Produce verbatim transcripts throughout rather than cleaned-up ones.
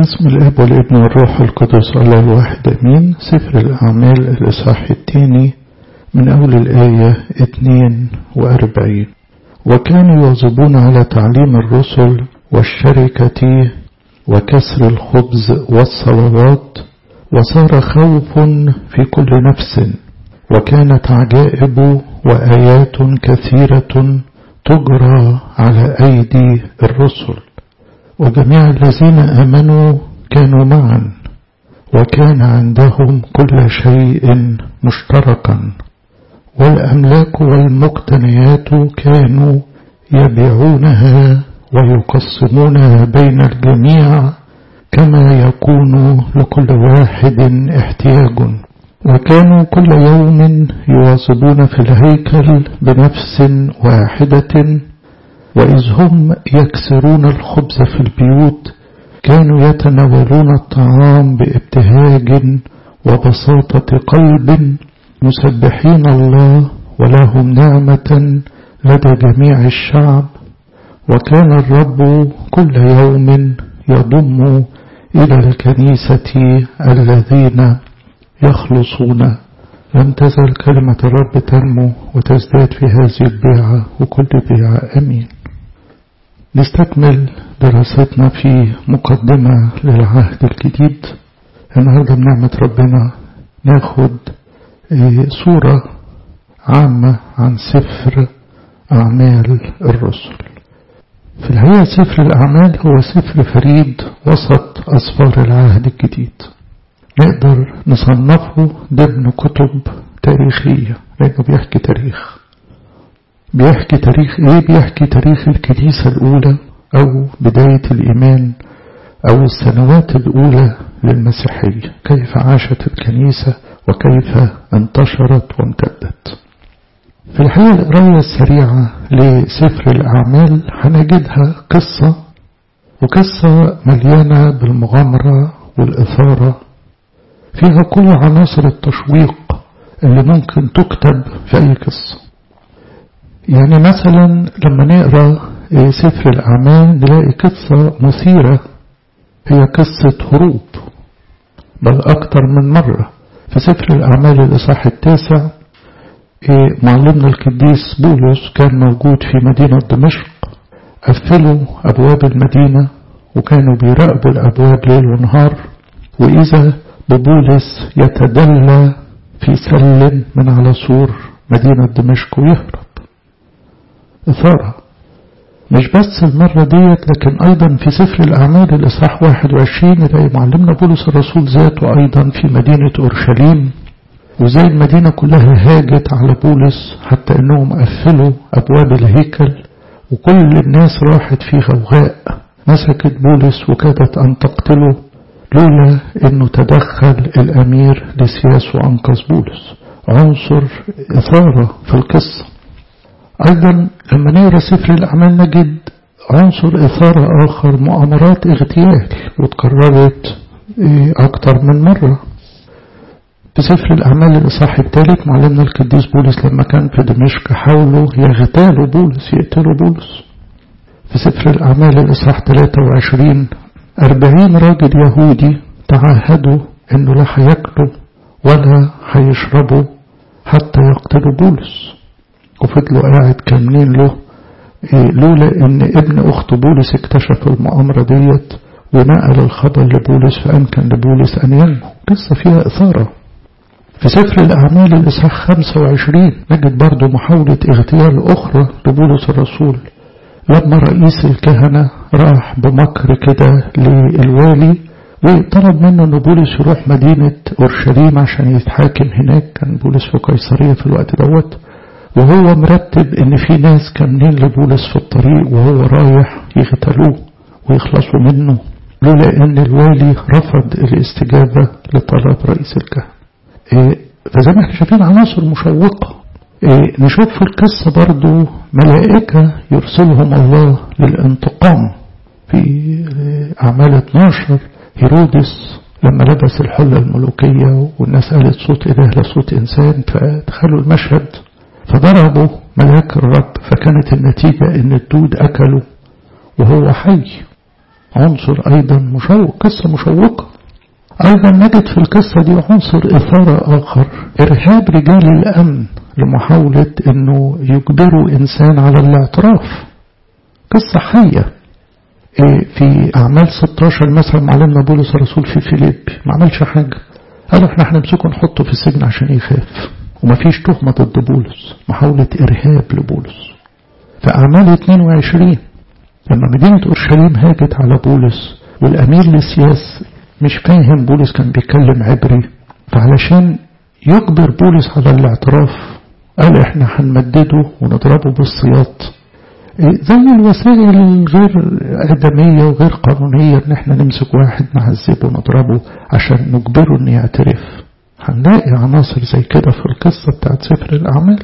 باسم الاب والابن والروح القدس الله الواحد امين. سفر الاعمال الاصحاح الثاني من اول الايه اثنين واربعين. وكانوا يواظبون على تعليم الرسل والشركه وكسر الخبز والصلوات، وصار خوف في كل نفس، وكانت عجائب وايات كثيره تجرى على ايدي الرسل. وجميع الذين آمنوا كانوا معا، وكان عندهم كل شيء مشتركا، والأملاك والمقتنيات كانوا يبيعونها ويقسمونها بين الجميع كما يكون لكل واحد احتياج. وكانوا كل يوم يواظبون في الهيكل بنفس واحدة، وإذ هم يكسرون الخبز في البيوت كانوا يتناولون الطعام بابتهاج وبساطة قلب، مسبحين الله ولهم نعمة لدى جميع الشعب. وكان الرب كل يوم يضم إلى الكنيسة الذين يخلصون. لم تزل كلمة الرب تنمو وتزداد في هذه البيعة وكل بيعة. أمين. نستكمل دراستنا في مقدمة للعهد الجديد. النهاردة بنعمة ربنا ناخد صورة عامة عن سفر أعمال الرسل. في الحقيقة سفر الأعمال هو سفر فريد وسط أسفار العهد الجديد، نقدر نصنفه ضمن كتب تاريخية لأنه بيحكي تاريخ. بيحكي تاريخ ايه؟ بيحكي تاريخ الكنيسة الأولى أو بداية الإيمان أو السنوات الأولى للمسيحية، كيف عاشت الكنيسة وكيف انتشرت وامتدت. في الحقيقة القراية السريعة لسفر الأعمال هنجدها قصة، وقصة مليانة بالمغامرة والإثارة، فيها كل عناصر التشويق اللي ممكن تكتب في أي قصة. يعني مثلا لما نقرأ سفر الأعمال نلاقي قصة مثيرة، هي قصة هروب، بل أكتر من مرة. في سفر الأعمال الإصحاح التاسع معلمنا القديس بولس كان موجود في مدينة دمشق، قفلوا أبواب المدينة وكانوا بيراقبوا الأبواب ليل ونهار، وإذا ببولس يتدلى في سل من على سور مدينة دمشق ويهرب. إثارة. مش بس المرة ديت، لكن أيضا في سفر الأعمال الإصحاح واحد وعشرين نلاقي معلمنا بولس الرسول ذاته أيضا في مدينة أورشليم، وزي المدينة كلها هاجت على بولس حتى أنهم قفلوا أبواب الهيكل، وكل الناس راحت في غوغاء، مسكت بولس وكادت أن تقتله لولا أنه تدخل الأمير لسياس وأنقذ بولس. عنصر إثارة في القصة. أيضا لما نقرأ سفر الأعمال نجد عنصر إثارة آخر، مؤامرات اغتيال، وتكررت أكتر من مرة. في سفر الأعمال الإصحاح الثالث معلمنا القديس بولس لما كان في دمشق حاولوا يغتالوا بولس، يقتلوا بولس. في سفر الأعمال الإصحاح ثلاثة وعشرين أربعين راجل يهودي تعاهدوا إنه لا هياكلوا ولا هيشربوا حتى يقتلوا بولس، وفضلوا قاعد كاملين له لولا إن ابن أخت بولس اكتشف المؤامرة ديت ونقل الخبر لبولس، فأمكن لبولس أن ينمو. قصة فيها إثارة. في سفر الأعمال الإصحاح خمسة وعشرين نجد برضو محاولة اغتيال أخرى لبولس الرسول، لما رئيس الكهنة راح بمكر كده للوالي وطلب منه أن بولس يروح مدينة أورشليم عشان يتحاكم هناك. كان بولس في قيصرية في الوقت دوت، وهو مرتب ان في ناس كاملين لبولس في الطريق وهو رايح يغتالوه ويخلصوا منه، لولا ان الوالي رفض الاستجابة لطلب رئيس الكهنة. إيه فزي ما احنا شايفين عناصر مشوقة. إيه نشوف في القصة برضو ملائكة يرسلهم الله للانتقام. في أعمال اثناشر هيرودس لما لبس الحلة الملوكية والناس قالت صوت إله لصوت إنسان، فدخلوا المشهد فضربوا ملاك الرب، فكانت النتيجة ان الدود اكلوا وهو حي. عنصر أيضا مشوق، قصة مشوقة. أيضا نجد في القصة دي عنصر إثارة آخر، إرهاب رجال الأمن لمحاولة أنه يجبروا إنسان على الاعتراف. قصة حية. في أعمال ستاشر مثلا معلمنا بولس الرسول في فيليبي ما عملش حاجة، قالوا احنا هنمسكه نحطه في السجن عشان يخاف، ومفيش تهمة ضد بولس، محاولة إرهاب لبولس. في أعمال اتنين وعشرين لما مدينة أورشليم هاجت على بولس والأمير لسياس مش فاهم بولس كان بيتكلم عبري، فعلشان يجبر بولس على الاعتراف قال احنا هنمدده ونضربه بالسياط، زي الوسائل الغير آدمية وغير قانونية ان احنا نمسك واحد نعذبه ونضربه عشان نجبره ان يعترف. هنلاقي عناصر زي كده في القصة بتاعت سفر الأعمال.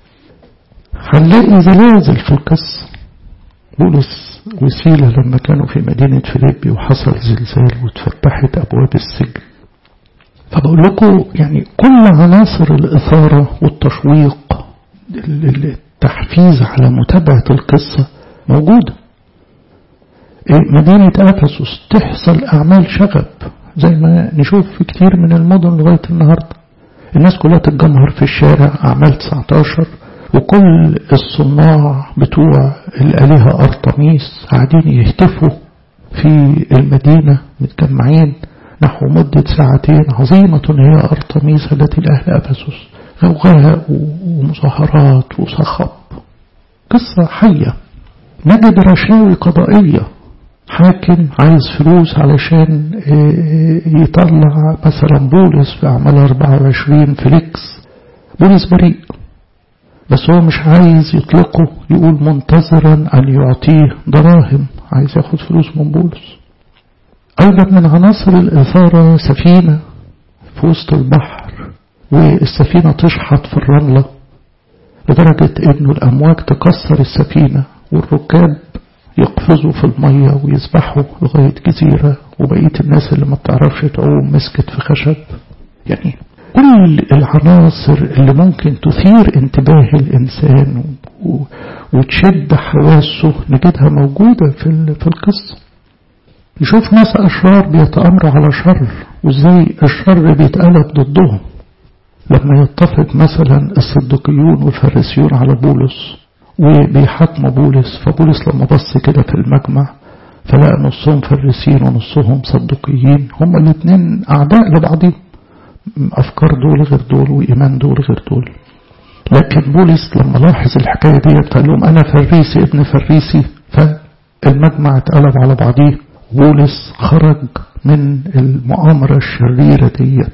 هنلاقي زلازل في القصة. بولس وسيلة لما كانوا في مدينة فيليبي وحصل زلزال واتفتحت أبواب السجن. فبقول لكم يعني كل عناصر الإثارة والتشويق التحفيز على متابعة القصة موجودة. مدينة أفسس تحصل أعمال شغب زي ما نشوف في كتير من المدن لغاية النهاردة، الناس كلها تتجمهر في الشارع. أعمال تسعتاشر وكل الصناع بتوع الآلهة أرطميس قاعدين يهتفوا في المدينة متجمعين نحو مدة ساعتين. عظيمة هي أرطميس التي لأهل أفسس، غوغاء ومظاهرات وصخب. قصة حية. نجد رشاوي قضائية، حاكم عايز فلوس علشان يطلع مثلا بولس في أعمال أربعة وعشرين فيليكس. بولس بريء بس هو مش عايز يطلقه، يقول منتظرا أن يعطيه دراهم، عايز ياخد فلوس من بولس. أيضا من عناصر الإثارة سفينة في وسط البحر والسفينة تشحط في الرملة لدرجة إنه الأمواج تكسر السفينة والركاب يقفزوا في المية ويسبحوا لغاية جزيرة، وبقية الناس اللي ما بتعرفش تعوم مسكت في خشب. يعني كل العناصر اللي ممكن تثير انتباه الإنسان وتشد حواسه نجدها موجودة في في القصة. نشوف ناس أشرار بيتأمروا على شر وإزاي الشر بيتقلب ضدهم. لما يتفق مثلا الصدقيون والفارسيون على بولس وبيحاكموا بولس، فبولس لما بص كده في المجمع فلقى نصهم فارسيين ونصهم صدقيين، هما الاثنين أعداء لبعضهم، أفكار دول غير دول وإيمان دول غير دول. لكن بولس لما لاحظ الحكاية دي قال لهم أنا فريسي ابن فريسي، فالمجمع اتقلب على بعضيه. بولس خرج من المؤامرة الشريرة ديت.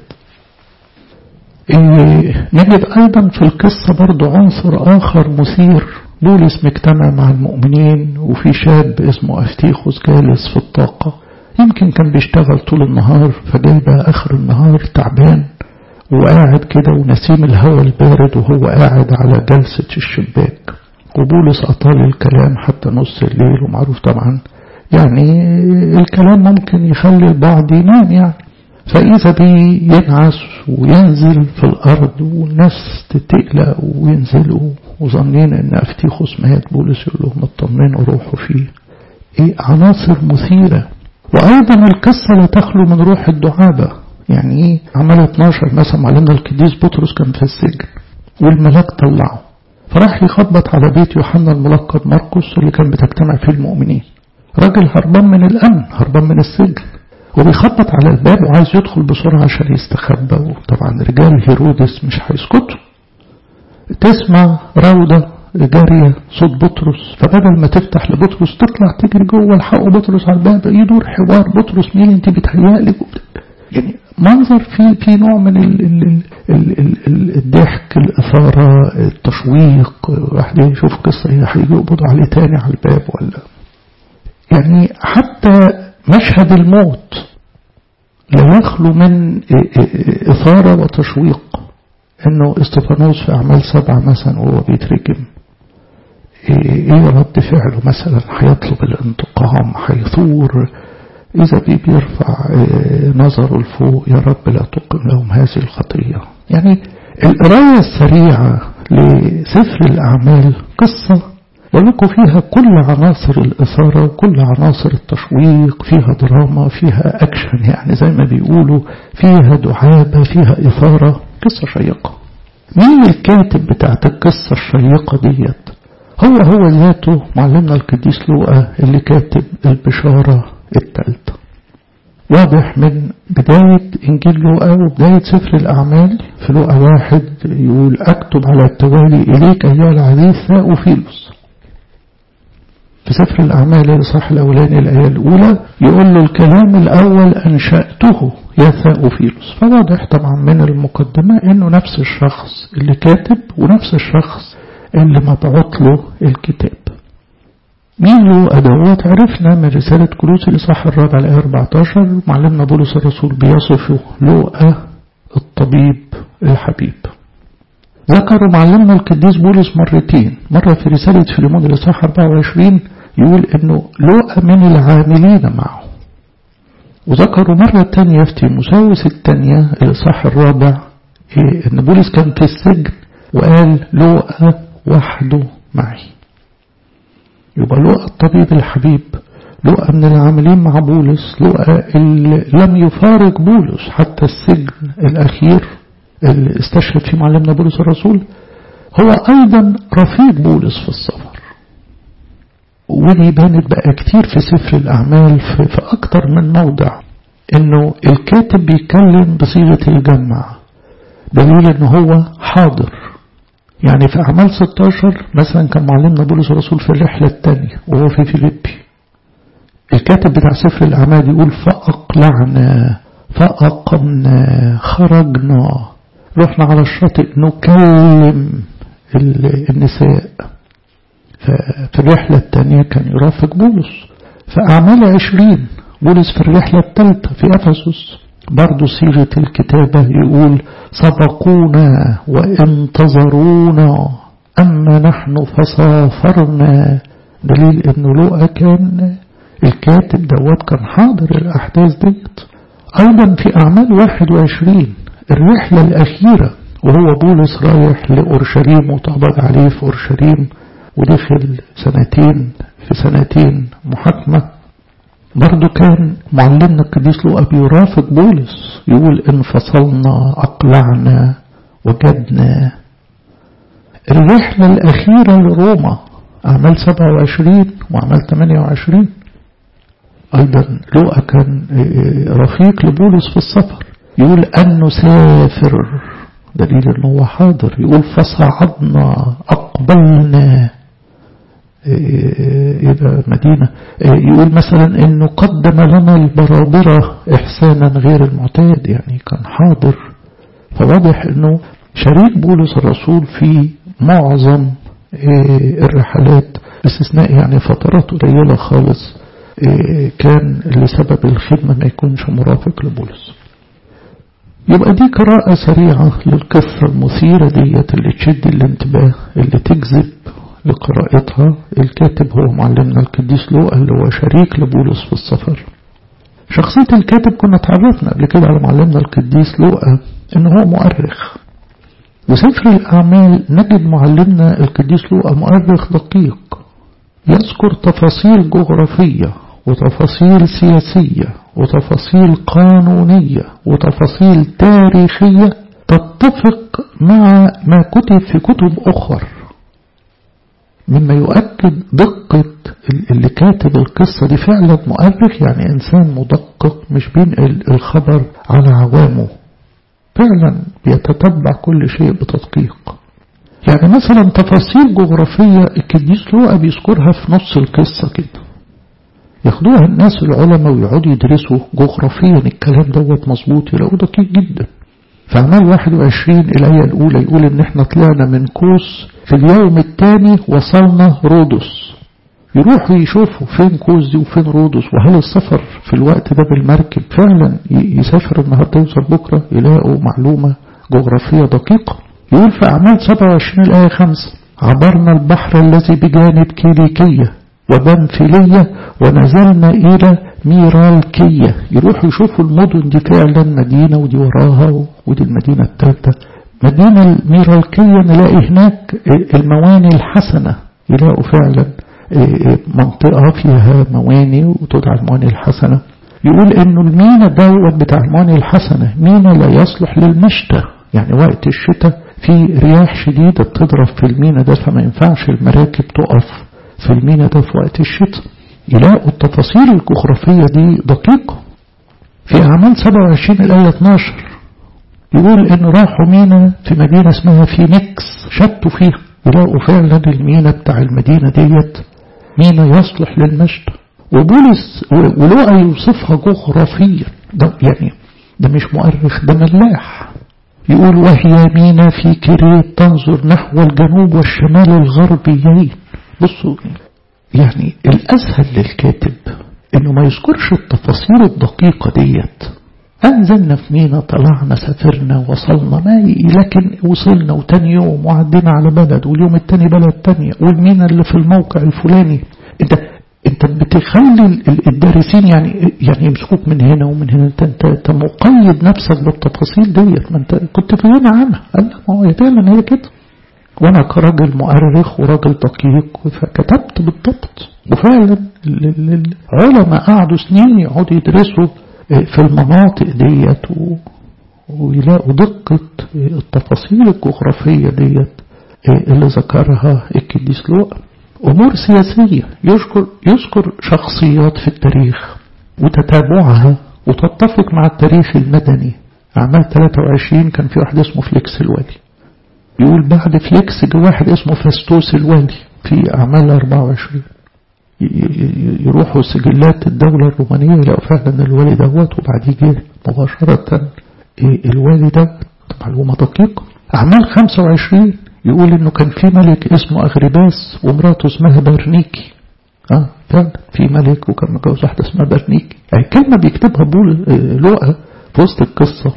إيه نجد أيضا في القصة برضو عنصر آخر مثير. بولس مجتمع مع المؤمنين وفي شاب اسمه أفتيخوس جالس في الطاقة، يمكن كان بيشتغل طول النهار فجاي بقى آخر النهار تعبان وقاعد كده ونسيم الهواء البارد وهو قاعد على جلسة الشباك، وبولس أطال الكلام حتى نص الليل. ومعروف طبعا يعني الكلام ممكن يخلي البعض ينام يعني، فإذا بي ينعس وينزل في الأرض والناس تتقلق وينزلوا وظنين أن أفتيخوس مات. بولس يقول لهم اطمنوا روحوا فيه. إيه عناصر مثيرة. وأيضا القصة لا تخلو من روح الدعابة. يعني إيه عمل اتناشر مثلا معلمنا القديس بطرس كان في السجن والملاك طلعه فراح يخبط على بيت يوحنا الملقب مرقس اللي كان بتجتمع فيه المؤمنين. راجل هربان من الأمن، هربان من السجن، وبيخبط على الباب وعايز يدخل بسرعة عشان يستخبى. وطبعا رجال هيرودس مش هيسكتوا. تسمع راودة جارية صوت بطرس، فبدل ما تفتح لبطرس تطلع تجري جوه الحقوا بطرس على الباب. يدور حوار بطرس مين انت بتهيألك، يعني منظر في في نوع من ال ال ال ال ال الضحك، الإثارة، التشويق. واحد يشوف قصة هيجي يقبضوا عليه تاني على الباب ولا يعني. حتى مشهد الموت لا يخلو من إثارة وتشويق. إنه استفانوس في أعمال سبعة مثلا وهو بيترجم إيه رد فعله مثلا، هيطلب الانتقام، هيثور، إذا بي بيرفع نظره لفوق يا رب لا تقم لهم هذه الخطية. يعني القراية السريعة لسفر الأعمال قصة ولكم فيها كل عناصر الإثارة وكل عناصر التشويق، فيها دراما، فيها أكشن، يعني زي ما بيقولوا فيها دعابة، فيها إثارة، قصة شيقة. مين الكاتب بتاعت القصة الشيقة ديت؟ هو هو ذاته معلمنا القديس لوقا اللي كاتب البشارة الثالثة. واضح من بداية إنجيل لوقا وبداية سفر الأعمال في لوقا واحد يقول أكتب على التوالي إليك أيها العزيز ثاوفيلوس. في سفر الأعمال الإصحاح الأولاني الآية الأولى يقول له الكلام الأول أنشأته يا ثاوفيلوس. فواضح طبعا من المقدمة إنه نفس الشخص اللي كاتب ونفس الشخص اللي مبعوث له الكتاب. مين لوقا دوت؟ عرفنا من رسالة كولوسي الإصحاح الرابع الآية أربعة عشر معلمنا بولس الرسول بيصفه لوقا الطبيب الحبيب. ذكروا معلمنا القديس بولس مرتين، مرة في رسالة فيليمون الإصحاح أربعة وعشرين يقول إنه لوقا من العاملين معه، وذكروا مرة تانية في تيموثاوس الثانية الإصحاح الرابع إيه إن بولس كان في السجن وقال لوقا وحده معي. يبقى لوقا الطبيب الحبيب، لوقا من العاملين مع بولس، لوقا اللي لم يفارق بولس حتى السجن الأخير اللي استشهد فيه معلمنا بولس الرسول، هو أيضا رفيق بولس في السفر. ودي بانت بقى كتير في سفر الأعمال في, في أكتر من موضع إنه الكاتب بيتكلم بصيغة الجمع، دليل إنه هو حاضر. يعني في أعمال ستة عشر مثلا كان معلمنا بولس الرسول في الرحلة الثانية وهو في فيليبي، الكاتب بتاع سفر الأعمال يقول فأقلعنا فأقمنا خرجنا رحنا على الشاطئ نكلم النساء. ففي الرحلة الثانية كان يرافق بولس. في أعمال عشرين بولس في الرحلة الثالثة في أفسس برضو صيغة الكتابة يقول سبقونا وانتظرونا أما نحن فسافرنا، دليل أنه لوقا كان الكاتب دوت كان حاضر الأحداث ديت. أيضا في أعمال واحد وعشرين الرحلة الأخيرة وهو بولس رايح لأورشليم وتقبض عليه في أورشليم ودخل سنتين في سنتين محاكمة، برضو كان معلمنا القديس لوقا بيرافق بولس يقول انفصلنا أقلعنا وجدنا. الرحلة الأخيرة لروما أعمال سبعة وعشرين وأعمال ثمانية وعشرين أيضا لوقا كان رفيق لبولس في السفر، يقول أن نسافر، دليل أنه حاضر. يقول فصعدنا أقبلنا إلى مدينة. يقول مثلا أنه قدم لنا البرابرة إحسانا غير المعتاد، يعني كان حاضر. فواضح أنه شريك بولس الرسول في معظم الرحلات باستثناء يعني فترات قليلة خالص كان لسبب الخدمة ما يكونش مرافق لبولس. يبقى دي قراءة سريعة للقصة المثيرة ديت اللي تشد الانتباه اللي تجذب لقراءتها. الكاتب هو معلمنا القديس لوقا اللي هو شريك لبولس في السفر. شخصية الكاتب كنا تعرفنا قبل كده على معلمنا القديس لوقا انه هو مؤرخ، وسفر الأعمال نجد معلمنا القديس لوقا مؤرخ دقيق يذكر تفاصيل جغرافية وتفاصيل سياسية وتفاصيل قانونية وتفاصيل تاريخية تتفق مع ما كتب في كتب أخر، مما يؤكد دقة اللي كاتب القصة دي. فعلا مؤرخ يعني إنسان مدقق، مش بينقل الخبر على عوامه، فعلا بيتتبع كل شيء بتدقيق. يعني مثلا تفاصيل جغرافية القديس لوقا بيذكرها في نص القصة كده، ياخدوها الناس العلماء ويقعدوا يدرسوا جغرافيا الكلام دوت مظبوط، يلاقوه دقيق جدا. في أعمال واحد وعشرين الآية الأولى يقول إن إحنا طلعنا من كوس في اليوم الثاني وصلنا رودس. يروحوا يشوفوا فين كوس دي وفين رودس، وهل السفر في الوقت ده بالمركب فعلا يسافر النهارده يوصل بكرة، يلاقوا معلومة جغرافية دقيقة. يقول في أعمال سبعة وعشرين الآية خمسة عبرنا البحر الذي بجانب كيليكية وبنفيلية ونزلنا إلى ميرالكية. يروحوا يشوفوا المدن دي فعلا مدينة ودي وراها ودي المدينة الثالثة. مدينة الميرالكية نلاقي هناك المواني الحسنة، يلاقوا فعلا منطقة فيها مواني وتدعى المواني الحسنة. يقول انه المينا دوت بتاع المواني الحسنة مينا لا يصلح للمشتى، يعني وقت الشتاء في رياح شديدة بتضرب في المينا ده، فما ينفعش المراكب تقف في المينا ده في وقت الشتاء. يلاقوا التفاصيل الجغرافية دي دقيقة. في أعمال سبعة وعشرين الآية اتناشر يقول إن راحوا مينا في مدينة اسمها فينيكس شتوا فيها، يلاقوا فعلا المينا بتاع المدينة ديت مينا يصلح للمشتى. وبولس ولقى يوصفها جغرافيا، ده يعني ده مش مؤرخ، ده ملاح. يقول وهي مينا في كريت تنظر نحو الجنوب والشمال الغربيين. بصوا يعني الأسهل للكاتب إنه ما يذكرش التفاصيل الدقيقة ديت. أنزلنا في مينا، طلعنا، سافرنا، وصلنا ماي، لكن وصلنا وتاني يوم وعدينا على بلد واليوم التاني بلد تانية والمينا اللي في الموقع الفلاني. انت انت بتخلي الدارسين يعني يعني يمسكوك من هنا ومن هنا. انت انت, انت مقيد نفسك بالتفاصيل ديت، ما انت كنت في غنى عنها. قال لا، ما هو فعلا هي كده. وانا كراجل مؤرخ وراجل دقيق فكتبت بالضبط. وفعلا العلماء قعدوا سنين يقعدوا يدرسوا في المناطق ديت ويلاقوا دقة التفاصيل الجغرافية ديت اللي ذكرها القديس لوقا. أمور سياسية، يذكر يذكر شخصيات في التاريخ وتتابعها وتتفق مع التاريخ المدني. أعمال ثلاثة وعشرين كان في واحد اسمه فليكس الوالي، يقول بعد فليكس جه واحد اسمه فاستوس الوالي. في أعمال أربعة وعشرين يروحوا سجلات الدولة الرومانية يلاقوا فعلا الوالي دوت، وبعديه جه مباشرة الوالي دوت. معلومة دقيقة. أعمال خمسة وعشرين يقول إنه كان في ملك اسمه أغرباس ومراته اسمها برنيكي. آه فعلا في ملك وكان متجوز واحدة اسمها برنيكي. يعني كلمة بيكتبها بول لوقا في وسط القصة،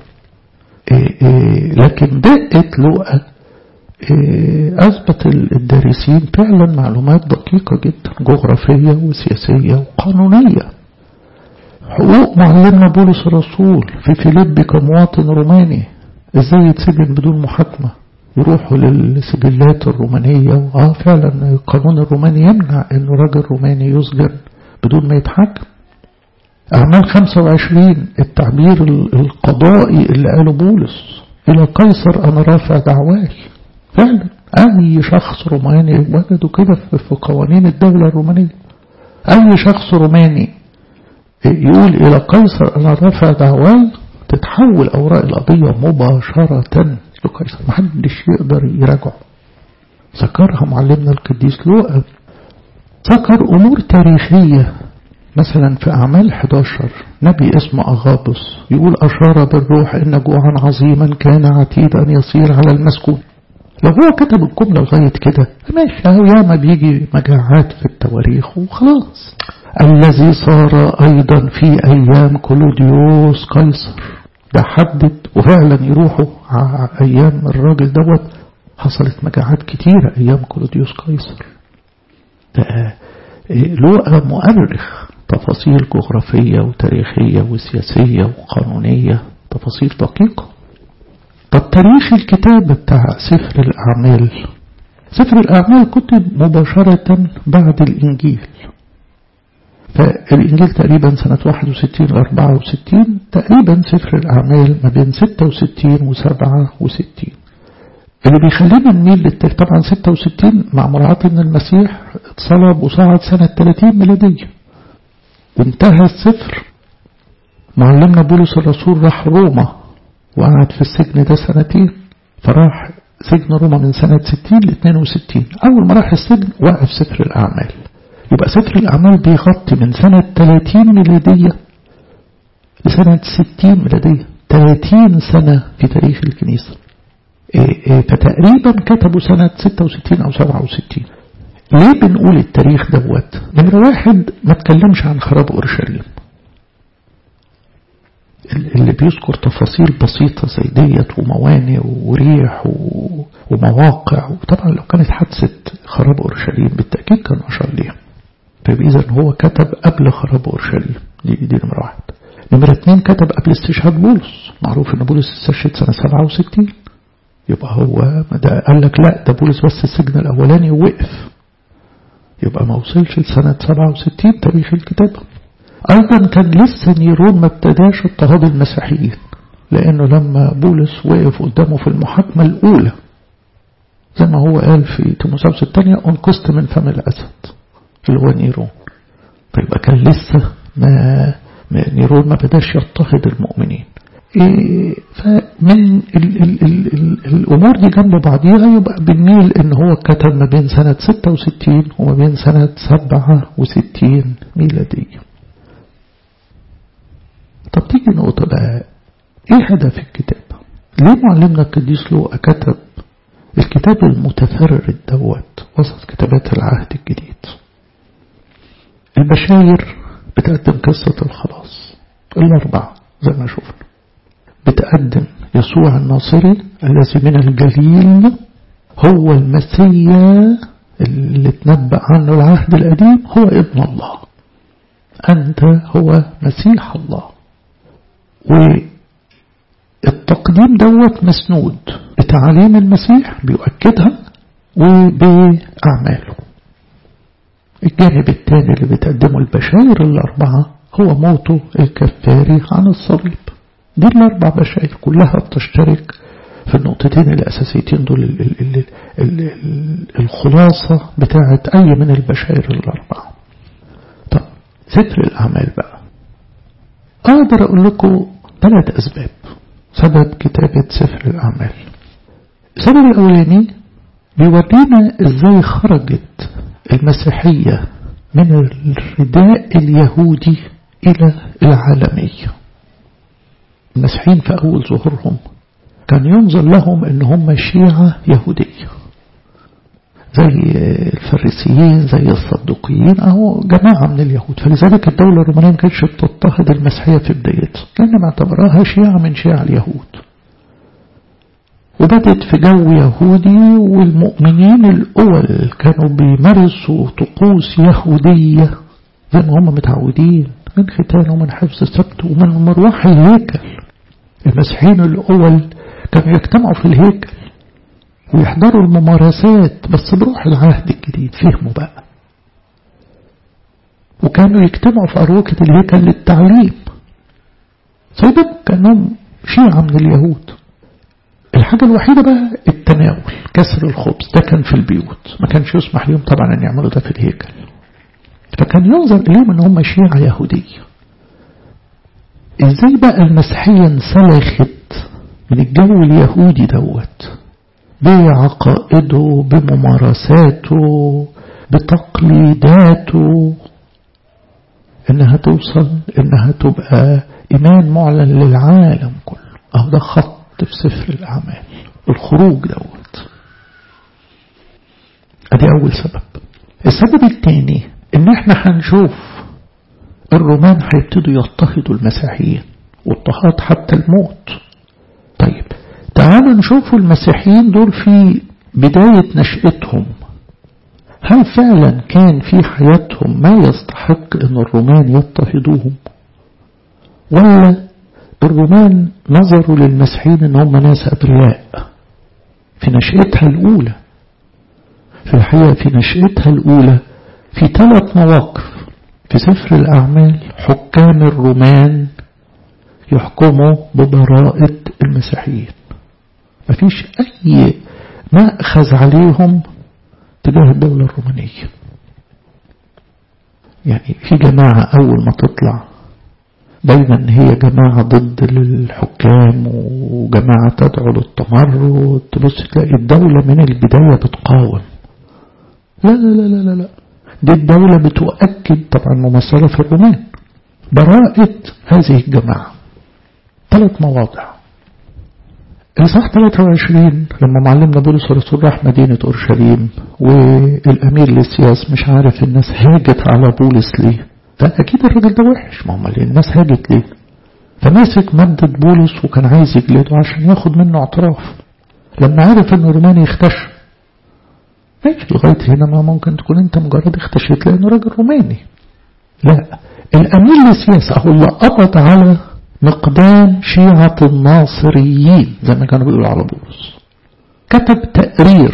لكن دقة لوقا أثبت الدارسين فعلا معلومات دقيقة جدا جغرافية وسياسية وقانونية. حقوق معلمنا بولس الرسول في فيليب كمواطن روماني، ازاي يتسجن بدون محاكمة، يروحوا للسجلات الرومانية. وآه فعلا القانون الروماني يمنع انه راجل روماني يسجن بدون ما يتحاكم. أعمال خمسة وعشرين التعبير القضائي اللي قاله بولس، إلى قيصر أنا رافع دعواي. فعلا أي شخص روماني وجدوا كده في قوانين الدولة الرومانية، أي شخص روماني يقول إلى قيصر أنا رافع دعواي تتحول أوراق القضية مباشرة لقيصر، محدش يقدر يراجعه. ذكرها معلمنا القديس لوقا. ذكر أمور تاريخية مثلا في أعمال إحدى عشر نبي اسمه أغابس يقول أشار بالروح إن جوعا عظيما كان عتيد أن يصير على المسكون. لو هو كتب الجملة لغاية كده ماشي، هو ياما بيجي مجاعات في التواريخ وخلاص. الذي صار أيضا في أيام كلوديوس قيصر، ده حدد وفعلا يروحوا أيام الراجل دوت حصلت مجاعات كتيرة أيام كلوديوس قيصر. ده لوقا مؤرخ تفاصيل جغرافية وتاريخية وسياسية وقانونية، تفاصيل دقيقة. طب تاريخ الكتاب بتاع سفر الأعمال، سفر الأعمال كتب مباشرة بعد الإنجيل. فالإنجيل تقريبا سنة واحد وستين وأربعة وستين، تقريبا سفر الأعمال ما بين ستة وستين وسبعة وستين. اللي بيخلينا نميل للتاريخ طبعا ستة وستين مع مراعاة ان المسيح اتصلب وصعد سنة ثلاثين ميلادية وانتهى السفر. معلمنا بولس الرسول راح روما وقعد في السجن ده سنتين، فراح سجن روما من سنة ستين ل اثنين وستين. أول ما راح السجن وقف سفر الأعمال. يبقى سفر الأعمال بيغطي من سنة ثلاثين ميلادية لسنة ستين ميلادية، ثلاثين سنة في تاريخ الكنيسة. فتقريبا كتبوا سنة ستة وستين أو سبعة وستين. ليه بنقول التاريخ دوت؟ نمرة واحد ما تكلمش عن خراب أورشليم، اللي بيذكر تفاصيل بسيطة زي ديت وموانئ وريح ومواقع. وطبعا لو كانت حادثة خراب أورشليم بالتأكيد كان أشار ليها، فإذا هو كتب قبل خراب أورشليم. دي, دي نمرة واحد. نمرة اتنين كتب قبل استشهاد بولس، معروف ان بولس استشهد سنة سبعة وستين. يبقى هو ده قال لك لا ده بولس بس السجن الأولاني ووقف. يبقى ما وصلش لسنة سبعة وستين تاريخ الكتابة. أيضا كان لسه نيرون ما ابتداش اضطهاد المسيحيين، لأنه لما بولس وقف قدامه في المحاكمة الأولى زي ما هو قال في تيموثاوس الثانية أنقذت من فم الأسد اللي هو نيرون. فيبقى كان لسه ما نيرون ما بداش يضطهد المؤمنين. إيه فمن ال ال ال ال الأمور دي جنب بعضيها يبقى بنميل إن هو كتب ما بين سنة ستة وستين وما بين سنة سبعة وستين ميلادية. طب تيجي نقطة بقى، إيه هدف الكتاب؟ ليه معلمنا القديس لوقا كتب الكتاب المتفرد دوت وسط كتابات العهد الجديد؟ البشاير بتقدم قصة الخلاص الأربعة زي ما شوفنا، بتقدم يسوع الناصري الذي من الجليل هو المسيا اللي تنبأ عنه العهد القديم، هو ابن الله، أنت هو مسيح الله. والتقديم دوت مسنود بتعاليم المسيح بيؤكدها وبأعماله. الجانب الثاني اللي بتقدمه البشاير الأربعة هو موته الكفاري عن الصليب. دي الأربع بشاير كلها بتشترك في النقطتين الأساسيتين دول، ال ال ال ال ال الخلاصة بتاعة أي من البشاير الأربعة. طب سفر الأعمال بقى، أقدر أقول لكم ثلاث أسباب سبب كتابة سفر الأعمال. السبب الأولاني بيورينا إزاي خرجت المسيحية من الرداء اليهودي إلى العالمية. المسيحيين في أول ظهورهم كان ينظر لهم إن هم شيعة يهودية زي الفريسيين زي الصدوقيين أو جماعة من اليهود. فلذلك الدولة الرومانية ما كانتش بتضطهد المسيحية في بدايتها لأنها اعتبرها شيعة من شيعة اليهود، وبدت في جو يهودي، والمؤمنين الأول كانوا بيمارسوا طقوس يهودية زي ما هم متعودين، من ختان ومن حفظ السبت ومن مروح الهيكل. المسيحيين الأول كانوا يجتمعوا في الهيكل ويحضروا الممارسات بس بروح العهد الجديد، فهموا بقى، وكانوا يجتمعوا في أروقة الهيكل للتعليم. سيدهم كانوا شيعة من اليهود. الحاجة الوحيدة بقى التناول، كسر الخبز، ده كان في البيوت، ما كانش يسمح لهم طبعا أن يعملوا ده في الهيكل، فكان ينظر إليهم أن هم شيعة يهودية. إزاي بقى المسيحية انسلخت من الجو اليهودي دوت بعقائده بممارساته بتقليداته إنها توصل إنها تبقى إيمان معلن للعالم كله؟ أهو ده خط في سفر الأعمال، الخروج دوت. أدي أول سبب. السبب الثاني إن إحنا هنشوف الرومان هيبتدوا يضطهدوا المسيحيين واضطهاد حتى الموت. طيب تعالوا نشوفوا المسيحيين دول في بداية نشأتهم، هل فعلا كان في حياتهم ما يستحق أن الرومان يضطهدوهم، ولا الرومان نظروا للمسيحيين ان هم ناس أبرياء في نشأتها الأولى؟ في الحقيقة في نشأتها الأولى في ثلاث مواقف في سفر الأعمال حكام الرومان يحكموا ببراءة المسيحيين، مفيش أي مأخذ عليهم تجاه الدولة الرومانية. يعني في جماعة أول ما تطلع دايما هي جماعة ضد للحكام وجماعة تدعو للتمرد، تبص تلاقي الدولة من البداية بتقاوم. لا لا لا لا لا دي الدولة بتؤكد طبعا ممثلة في الرومان براءة هذه الجماعة. ثلاث مواضع. الإصحاح ثلاثة وعشرين لما معلمنا بولس الرسول راح مدينة أورشليم والأمير لسياس مش عارف الناس هاجت على بولس ليه، فأكيد الراجل ده وحش، ما هم ليه الناس هاجت ليه؟ فماسك مادة بولس وكان عايز يجلده عشان ياخد منه اعتراف. لما عرف ان الروماني يختش، ماشي لغاية هنا ما ممكن تكون انت مجرد اختشيت لانه راجل روماني. لا، الأمير لسياس هو اللي قبض على مقدام شيعة الناصريين زي ما كانوا بيقولوا على بولس، كتب تقرير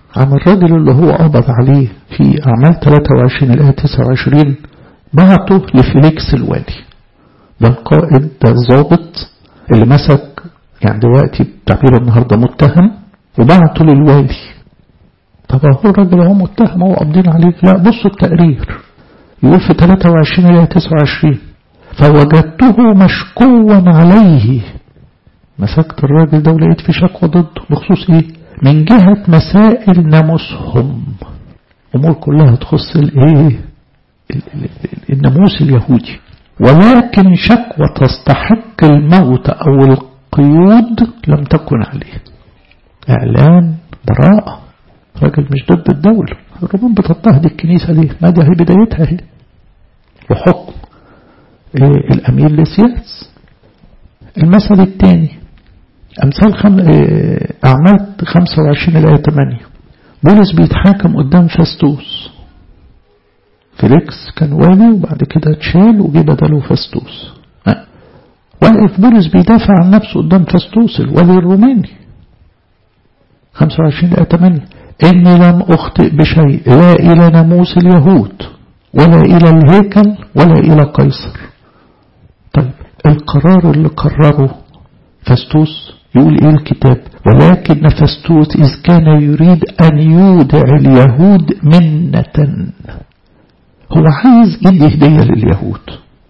عن الراجل اللي هو قبض عليه في أعمال ثلاثة وعشرين الآية تسعة وعشرين، بعته لفيليكس الوالي. ده القائد، ده الضابط اللي مسك يعني دلوقتي بتعبير النهارده متهم، وبعته للوالي. طب هو الراجل هو متهم، هو قابضين عليه. لا، بصوا التقرير يقول في ثلاثة وعشرين الآية تسعة وعشرين: فوجدته مشكوا عليه. مسكت الراجل ده ولقيت في شكوى ضده بخصوص ايه؟ من جهة مسائل ناموسهم، امور كلها تخص الايه؟ الناموس اليهودي، ولكن شكوى تستحق الموت او القيود لم تكن عليه. اعلان براءة، راجل مش ضد الدولة. الرومان بتضطهد الكنيسة ليه؟ ما دي هي بدايتها هي. وحكم إيه الامير لسياس. المثل الثاني امثال خم... إيه اعمال خمسة وعشرين الآية ثمانية. بولس بيتحاكم قدام فاستوس. فيليكس كان والي وبعد كده اتشال وجي بدله فاستوس. أه. واقف بولس بيدافع عن نفسه قدام فاستوس الوالي الروماني. خمسة وعشرين الآية ثمانية: إني لم أخطئ بشيء، لا إلى ناموس اليهود ولا إلى الهيكل ولا إلى قيصر. طيب القرار اللي قرره فاستوس يقول إيه الكتاب؟ ولكن فاستوس إذ كان يريد أن يودع اليهود منة. هو عايز يدي هدية لليهود،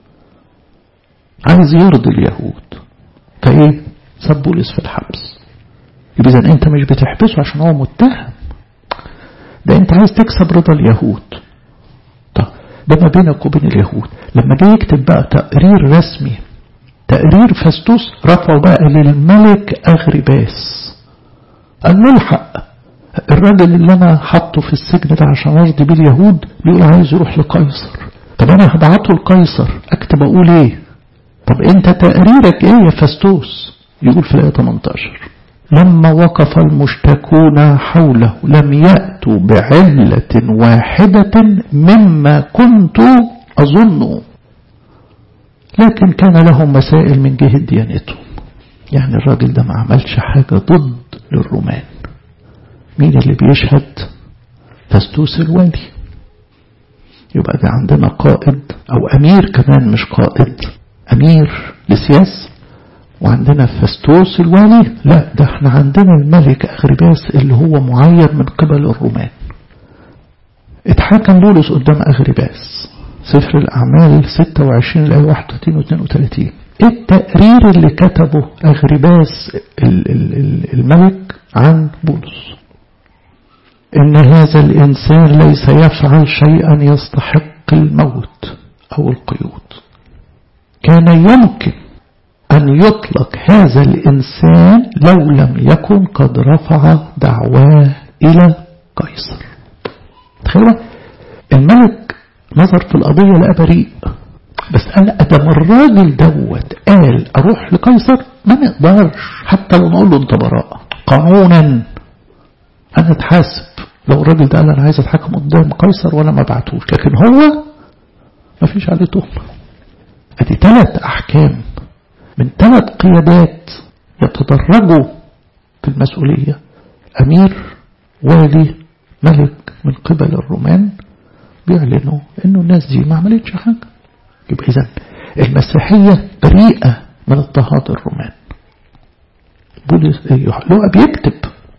عايز يرضي اليهود، فإيه؟ ساب بولس في الحبس. يبقى إذن أنت مش بتحبسه عشان هو متهم، ده أنت عايز تكسب رضا اليهود. طب ده ما بينك وبين اليهود. لما جاي يكتب بقى تقرير رسمي، تقرير فاستوس رفعه بقى للملك أغرباس. قال له الحق، الراجل اللي أنا حطه في السجن ده عشان أرضي بيه اليهود بيقول عايز يروح لقيصر. طب أنا هبعته لقيصر، أكتب أقول إيه؟ طب أنت تقريرك إيه يا فاستوس؟ يقول في الآية ثمانية عشر: لما وقف المشتكون حوله لم يأتوا بعلة واحدة مما كنت أظن، لكن كان لهم مسائل من جهة ديانتهم. يعني الراجل ده ما عملش حاجة ضد للرومان. مين اللي بيشهد؟ فاستوس الوالي. يبقى ده عندنا قائد أو أمير كمان، مش قائد، أمير لسياس. وعندنا فاستوس الوالي، لا ده احنا عندنا الملك أغرباس اللي هو معين من قبل الرومان. اتحاكم بولس قدام أغرباس. سفر الأعمال ستة وعشرين الآية واحد وثلاثين واثنين وثلاثين. التقرير اللي كتبه أغرباس الملك عن بولس: إن هذا الإنسان ليس يفعل شيئا يستحق الموت أو القيود. كان يمكن أن يطلق هذا الإنسان لو لم يكن قد رفع دعواه إلى قيصر. تخيل الملك نظر في القضية لقى بريء، بس قال أدم الراجل دوت قال أروح لقيصر ما نقدرش حتى لو نقول له أنت براءة قانونا. أنا اتحاسب لو الراجل ده قال أنا عايز أتحكم قدام قيصر وأنا ما بعتوش، لكن هو ما فيش عليه تهمة. أدي ثلاث أحكام من ثلاث قيادات يتدرجوا في المسؤولية: أمير، والي، ملك من قبل الرومان، بيعلنوا إنه الناس دي ما عملتش حاجة. يبقى إذن المسيحية بريئة من اضطهاد الرومان. بولس لو بيكتب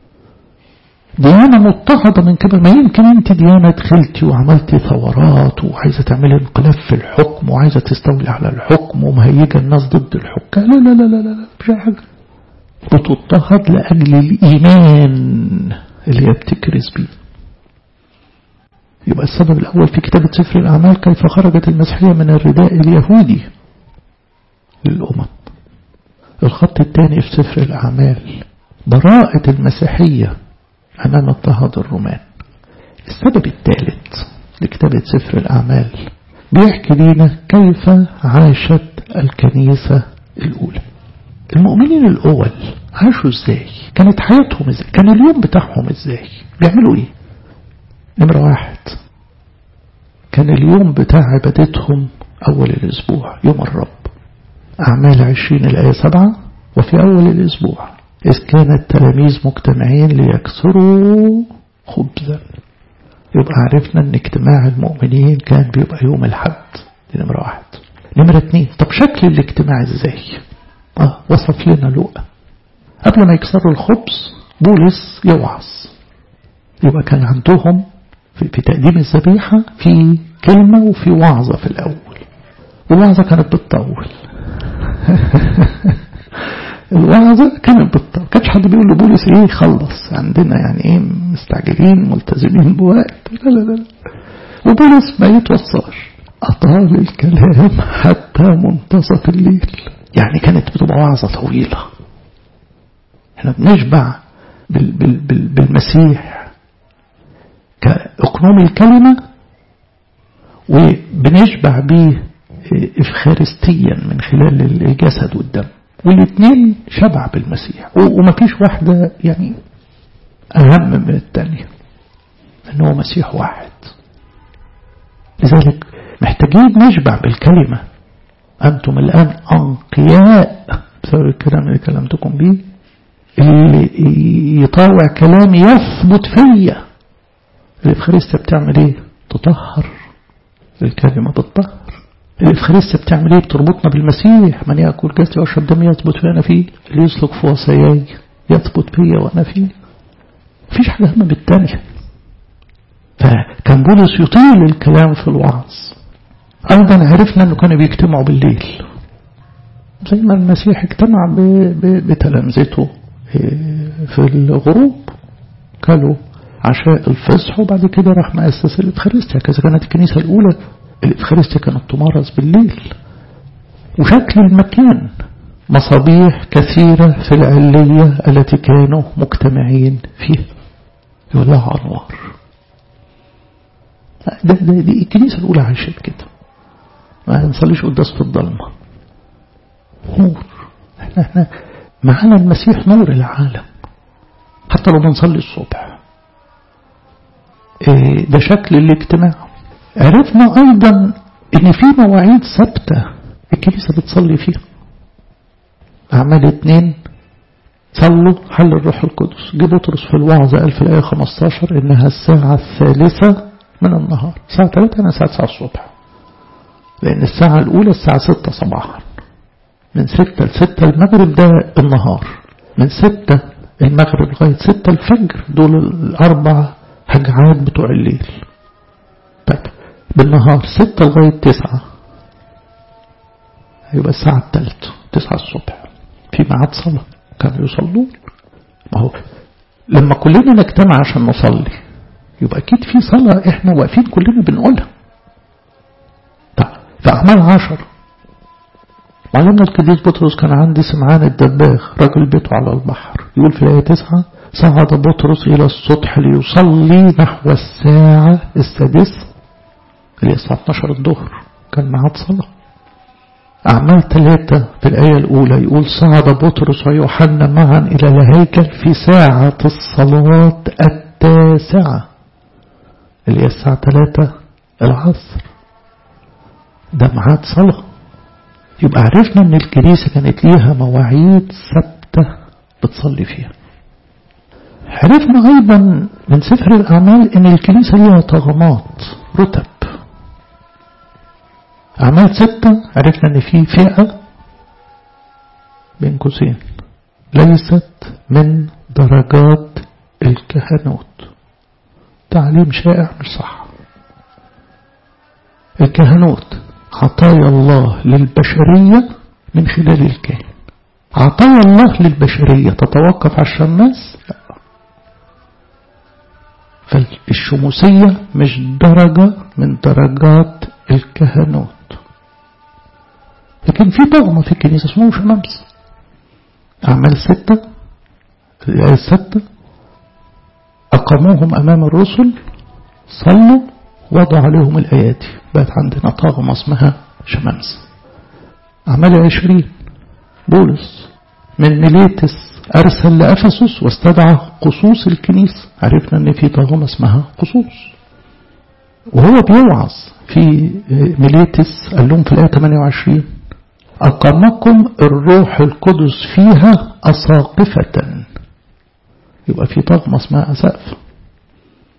ديانة مضطهدة من قبل، ما يمكن انت ديانة دخلتي وعملتي ثورات وعايزة تعملي انقلاب في الحكم وعايزة تستولي على الحكم ومهيجة الناس ضد الحكام. لا لا لا لا لا مش حاجة. بتضطهد لأجل الإيمان اللي هي بتكرز بيه. يبقى السبب الأول في كتابة سفر الأعمال كيف خرجت المسيحية من الرداء اليهودي للأمم. الخط الثاني في سفر الأعمال براءة المسيحية أمام اضطهاد الرومان. السبب الثالث لكتابة سفر الأعمال بيحكي لنا كيف عاشت الكنيسة الأولى. المؤمنين الأول عاشوا ازاي؟ كانت حياتهم ازاي؟ كان اليوم بتاعهم ازاي؟ بيعملوا ايه؟ نمرة واحد، كان اليوم بتاع عبادتهم أول الأسبوع يوم الرب. أعمال عشرين الآية سبعة: وفي أول الأسبوع إذ كان التلاميذ مجتمعين ليكسروا خبزا. يبقى عرفنا ان اجتماع المؤمنين كان بيبقى يوم الحد. دي نمرة واحد. نمرة اتنين، طب شكل الاجتماع ازاي؟ اه وصف لنا لوقا. قبل ما يكسروا الخبز بولس يوعظ. يبقى كان عندهم في, في تقديم الذبيحة في كلمة وفي وعظة في الأول. الوعظة كانت بتطول. الوعظة كانت بتطول. كانش حد بيقول لبولس ايه خلص عندنا يعني ايه مستعجلين ملتزمين بوقت. لا لا لا. وبولس ما يتوصاش، أطال الكلام حتى منتصف الليل. يعني كانت بتبقى وعظة طويلة. احنا بنشبع بال بال بال بالمسيح كأقنوم الكلمة، وبنشبع به إفخارستيا من خلال الجسد والدم، والاثنين شبع بالمسيح. ومفيش واحدة يعني أهم من الثانية، أنه مسيح واحد. لذلك محتاجين نشبع بالكلمة. أنتم الآن أنقياء بسبب الكلام اللي كلمتكم به. اللي يطاوع كلامي يثبت فيا. الإفخارستيا بتعمل إيه؟ تطهر. الكلمة بتطهر. الإفخارستيا بتعمل إيه؟ بتربطنا بالمسيح. من يأكل جسدي ويشرب دمي يثبت فينا فيه، اللي يسلك في وصاياي يثبت فيا وأنا فيه. مفيش حاجة أهم من التانية. فكان بولس يطيل الكلام في الوعظ. أيضا عرفنا أنه كانوا بيجتمعوا بالليل، زي ما المسيح اجتمع بتلامذته في الغروب. كانوا عشاء الفصح وبعد كده راح مؤسس الإفخارستيا. كذا كانت الكنيسة الأولى. الإفخارستيا كانت تمارس بالليل. وشكل المكان مصابيح كثيرة في العلية التي كانوا مجتمعين فيها يولعوا أنوار. ده ده دي الكنيسة الأولى عاشت كده. ما نصليش قداس في الظلمة. نور. احنا احنا معانا المسيح نور العالم حتى لو بنصلي الصبح. ايه ده شكل الاجتماع. عرفنا ايضا ان في مواعيد ثابته الكنيسه بتصلي فيها. اعمال اتنين صلوا حل الروح القدس. جه بطرس في الوعظه قال في الايه خمستاشر انها الساعه الثالثه من النهار. الساعه ثلاثة انا الساعه تسعة الصبح، لان الساعه الاولى الساعه ستة صباحا. من ستة لستة المغرب ده النهار. من ستة المغرب لغاية ستة الفجر دول الأربع هجعات بتوع الليل. طيب بالنهار ستة لغاية تسعة هيبقى الساعة الثالثة تسعة الصبح في ميعاد صلاة كانوا يصلون. ما هو لما كلنا نجتمع عشان نصلي يبقى أكيد في صلاة إحنا واقفين كلنا بنقولها. طيب في أعمال عشر معلمنا القديس بطرس كان عندي سمعان الدباغ راجل بيته على البحر. يقول في الآية تسعة صعد بطرس إلى السطح ليصلي نحو الساعة السادسة اللي هي الساعة اثناشر الظهر. كان معاد صلاة. أعمال ثلاثة في الآية الأولى يقول صعد بطرس ويوحنا معا إلى الهيكل في ساعة الصلاة التاسعة اللي هي الساعة ثلاثة العصر. ده معاد صلاة. يبقى عرفنا ان الكنيسة كانت ليها مواعيد ثابتة بتصلي فيها. عرفنا ايضا من سفر الاعمال ان الكنيسة ليها طغمات رتب. اعمال ستة عرفنا ان في فئة بين قوسين ليست من درجات الكهنوت. تعليم شائع مش صح. الكهنوت عطايا الله للبشرية من خلال الكاهن. عطايا الله للبشرية تتوقف على الشماس؟ لا. فالشموسية مش درجة من درجات الكهنوت. لكن في طغمة في الكنيسة اسمه شمامس. أعمال ستة الآية الستة أقاموهم أمام الرسل صلوا وضع عليهم الآيات. بقت عندنا طاغمة اسمها شمامس. أعمال عشرين بولس من ميليتس أرسل لأفسس واستدعى قصوص الكنيسة. عرفنا أن في طاغمة اسمها قصوص. وهو بيوعظ في ميليتس قال لهم في الآية ثمانية وعشرين أقامكم الروح القدس فيها أساقفة. يبقى في طاغمة اسمها أساقفة.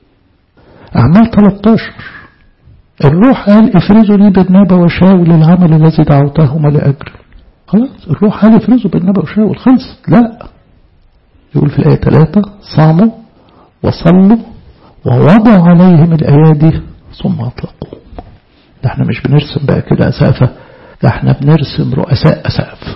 أعمال ثلاثة عشر الروح قال افرزوا لي برنابا وشاول للعمل الذي دعوتهما لأجله. خلاص الروح قال افرزوا برنابا وشاول، خلص. لا، يقول في الآية ثلاثة صاموا وصلوا ووضعوا عليهم الأيادي ثم أطلقوهم. ده احنا مش بنرسم بقى كده أسافة، ده احنا بنرسم رؤساء أساف،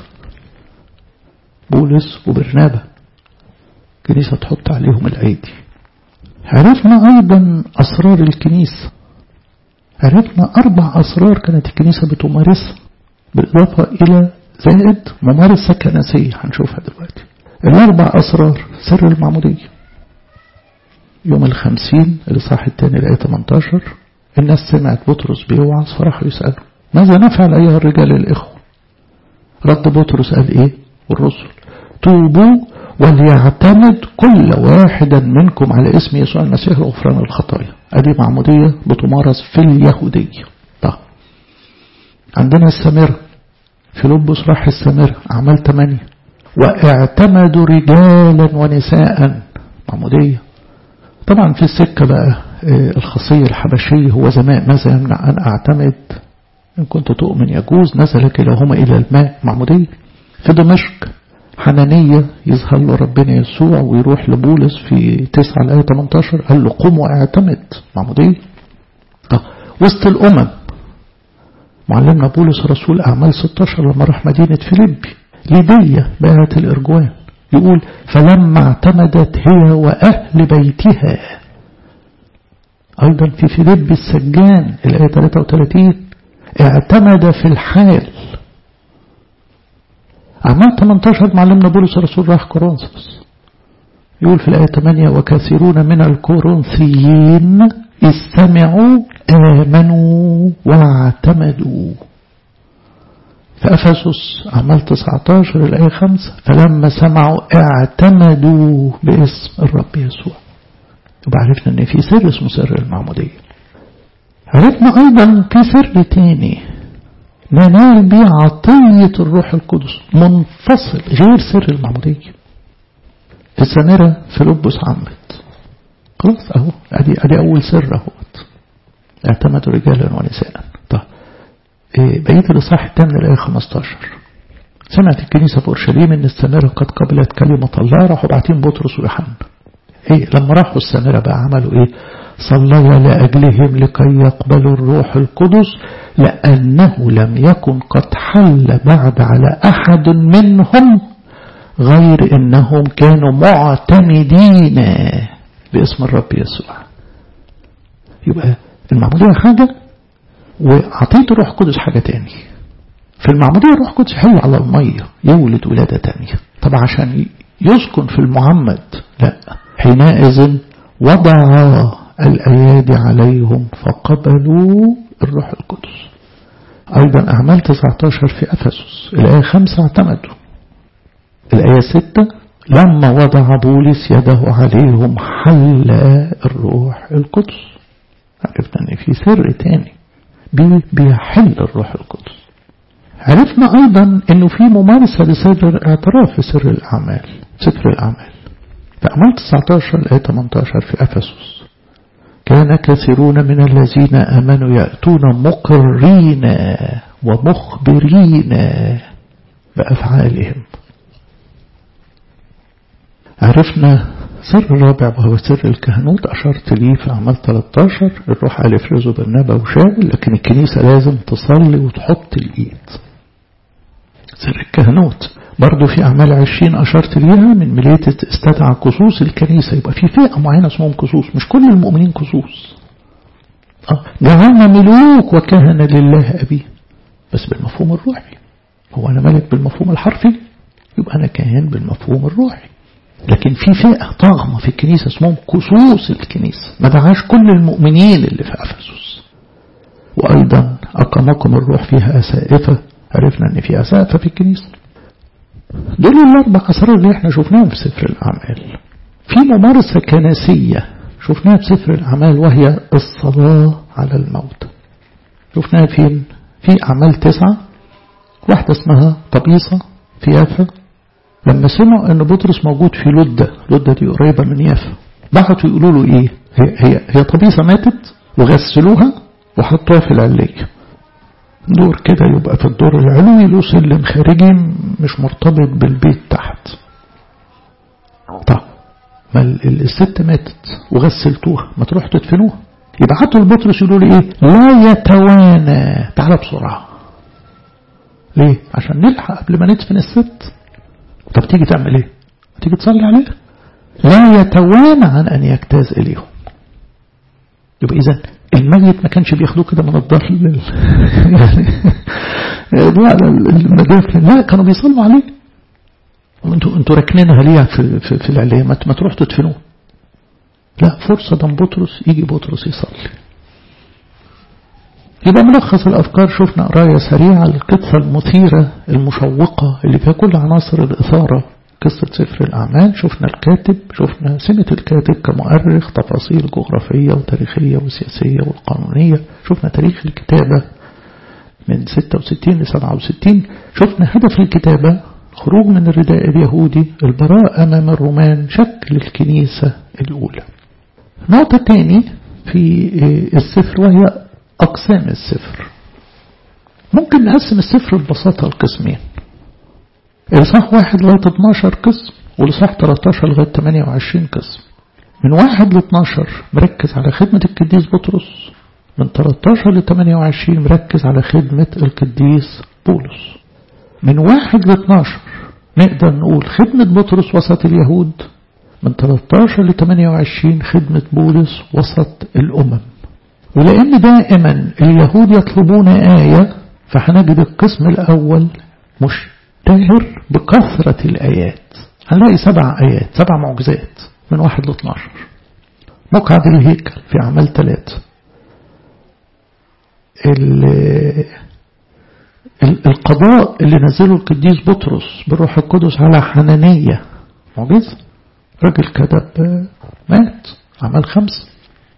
بولس وبرنابا، كنيسة تحط عليهم الأيدي. عرفنا أيضا أسرار الكنيسة، عرفنا أربع أسرار كانت الكنيسة بتمارسها بالإضافة إلى زائد ممارسة كنسية هنشوفها دلوقتي. الأربع أسرار: سر المعمودية يوم الخمسين الإصحاح الثاني الآية ثمانية عشر، الناس سمعت بطرس بيوعظ فراحوا يسألوا ماذا نفعل أيها الرجال الإخوة؟ رد بطرس قال إيه؟ والرسل: توبوا وليعتمد كل واحدا منكم على اسم يسوع المسيح لغفران الخطايا. أدي معمودية بتمارس في اليهودية. طيب عندنا السامرة، فيلبس راح السامرة، أعمال ثمانية، واعتمدوا رجالا ونساء، معمودية. طبعا في السكة بقى الخاصية الحبشية، هو زمان ماذا يمنع أن أعتمد إن كنت تؤمن يجوز، نزل كلاهما إلى الماء، معمودية. في دمشق حنانية يظهر له ربنا يسوع ويروح لبولس في تسعة الآية ثمانية عشر قال له قم واعتمد، معمودية. طب وسط الأمم معلمنا بولس رسول أعمال ستة عشر لما راح مدينة فيليبي، ليدية بقت الإرجوان، يقول فلما اعتمدت هي وأهل بيتها. أيضا في فيليبي السجان الآية ثلاثة وثلاثين اعتمد في الحال. أعمال ثمانية عشر معلمنا بولس الرسول راح كورنثوس، يقول في الآية ثمانية وكثيرون من الكورنثيين استمعوا آمنوا واعتمدوا. في أفسس أعمال تسعة عشر الآية خمسة فلما سمعوا اعتمدوا باسم الرب يسوع. يبقى عرفنا أن في سر اسمه سر المعمودية. عرفنا أيضا في سر تاني ننال به عطية الروح القدس منفصل غير سر المعمودية. في السامرة فيلبس عمت، خلاص اهو ادي ادي اول سر اهوت، اعتمدوا رجالا ونساء. طيب إيه بقيه الاصحاح الثامن الايه خمسة عشر سمعت الكنيسه في اورشليم ان السامره قد قبلت كلمه الله، راحوا باعتين بطرس ويوحنا. ايه لما راحوا السامره بقى عملوا ايه؟ صلوا لاجلهم لكي يقبلوا الروح القدس لانه لم يكن قد حل بعد على احد منهم غير انهم كانوا معتمدين باسم الرب يسوع. يبقى المعمودية حاجة وعطية الروح القدس حاجة تاني. في المعمودية الروح القدس حل على المية يولد ولادة تانية. طبعا عشان يسكن في المعمد لا، حينئذ وضع الأيادي عليهم فقبلوا الروح القدس. أيضا أعمال تسعة عشر في أفسس الآية خمسة اعتمدوا. الآية ستة لما وضع بولس يده عليهم حل الروح القدس. عرفنا أن في سر تاني بيحل الروح القدس. عرفنا أيضا أنه في ممارسة لسر الاعتراف في سر الأعمال، سفر الأعمال. في أعمال تسعة عشر الآية ثمانية عشر في أفسس كان كثيرون من الذين آمنوا يأتون مقرين ومخبرين بأفعالهم. عرفنا سر الرابع وهو سر الكهنوت، أشرت ليه في أعمال ثلاثة عشر الروح قال افرزوا برنابا وشاول، لكن الكنيسة لازم تصلي وتحط الإيد. سر الكهنوت برضو في أعمال عشرين أشرت ليها من مليتة استدعى كسوس الكنيسة. يبقى في فئة معينة اسمهم كسوس، مش كل المؤمنين كسوس. آه. جعلنا ملوك وكهنة لله أبي، بس بالمفهوم الروحي. هو أنا ملك بالمفهوم الحرفي، يبقى أنا كاهن بالمفهوم الروحي. لكن في فئة طاغمة في الكنيسة اسمهم كسوس الكنيسة، ما دعاش كل المؤمنين اللي في أفسس. وأيضا أقامكم الروح فيها أسائفة، عرفنا أن في أسائفة في الكنيسة. دول الأربع أسرار اللي احنا شفناهم في سفر الأعمال. في ممارسة كنسية شفناها في سفر الأعمال وهي الصلاة على الموت. شفناها فين؟ في أعمال تسعة، واحدة اسمها طبيصة في يافا، لما سمعوا أن بطرس موجود في لدة، لدة دي قريبة من يافا، بعتوا يقولوا له ايه؟ هي هي هي طبيسة ماتت وغسلوها وحطوها في العلية، دور كده يبقى في الدور العلوي له سلم خارجي مش مرتبط بالبيت تحت. طب ما الست ماتت وغسلتوها، ما تروح تدفنوها. يبعتوا لبطرس يقولوا لي ايه؟ لا يتوانى، تعالى بسرعة. ليه؟ عشان نلحق قبل ما ندفن الست. طب تيجي تعمل ايه؟ تيجي تصلي عليها. لا يتوانى عن ان يجتاز اليهم. يبقى اذا الميت ما كانش بياخدوه كده من الدار لل... يعني المدافن، لا كانوا بيصلوا عليه. انتوا انتوا راكنينها ليه في في, في العليه؟ ما تروح تدفنوه. لا، فرصه ده بطرس يجي بطرس يصلي. يبقى ملخص الافكار، شفنا قرايه سريعه القصه المثيره المشوقه اللي فيها كل عناصر الاثاره، قصة سفر الأعمال. شفنا الكاتب، شفنا سمة الكاتب كمؤرخ، تفاصيل جغرافية وتاريخية وسياسية والقانونية. شفنا تاريخ الكتابة من ستة وستين لسبعة وستين. شفنا هدف الكتابة، خروج من الرداء اليهودي، البراءة أمام الرومان، شكل الكنيسة الأولى. نقطة تاني في السفر وهي أقسام السفر. ممكن نقسم السفر ببساطة لقسمين، الإصحاح واحد لغاية اتناشر قسم، والإصحاح تلتاشر لغاية تمانية وعشرين قسم. من واحد ل اتناشر مركز على خدمة القديس بطرس، من تلتاشر ل تمانية وعشرين مركز على خدمة القديس بولس. من واحد ل اتناشر نقدر نقول خدمة بطرس وسط اليهود، من تلتاشر ل تمانية وعشرين خدمة بولس وسط الأمم. ولأن دائما اليهود يطلبون آية، فهنجد القسم الأول مش تاهر بكثرة الآيات. هنلاقي سبع آيات، سبع معجزات من واحد لاثناشر. مقعد الهيكل في أعمال ثلاثة، القضاء اللي نزله القديس بطرس بالروح القدس على حنانية معجزة، رجل كذب مات، أعمال خمسة.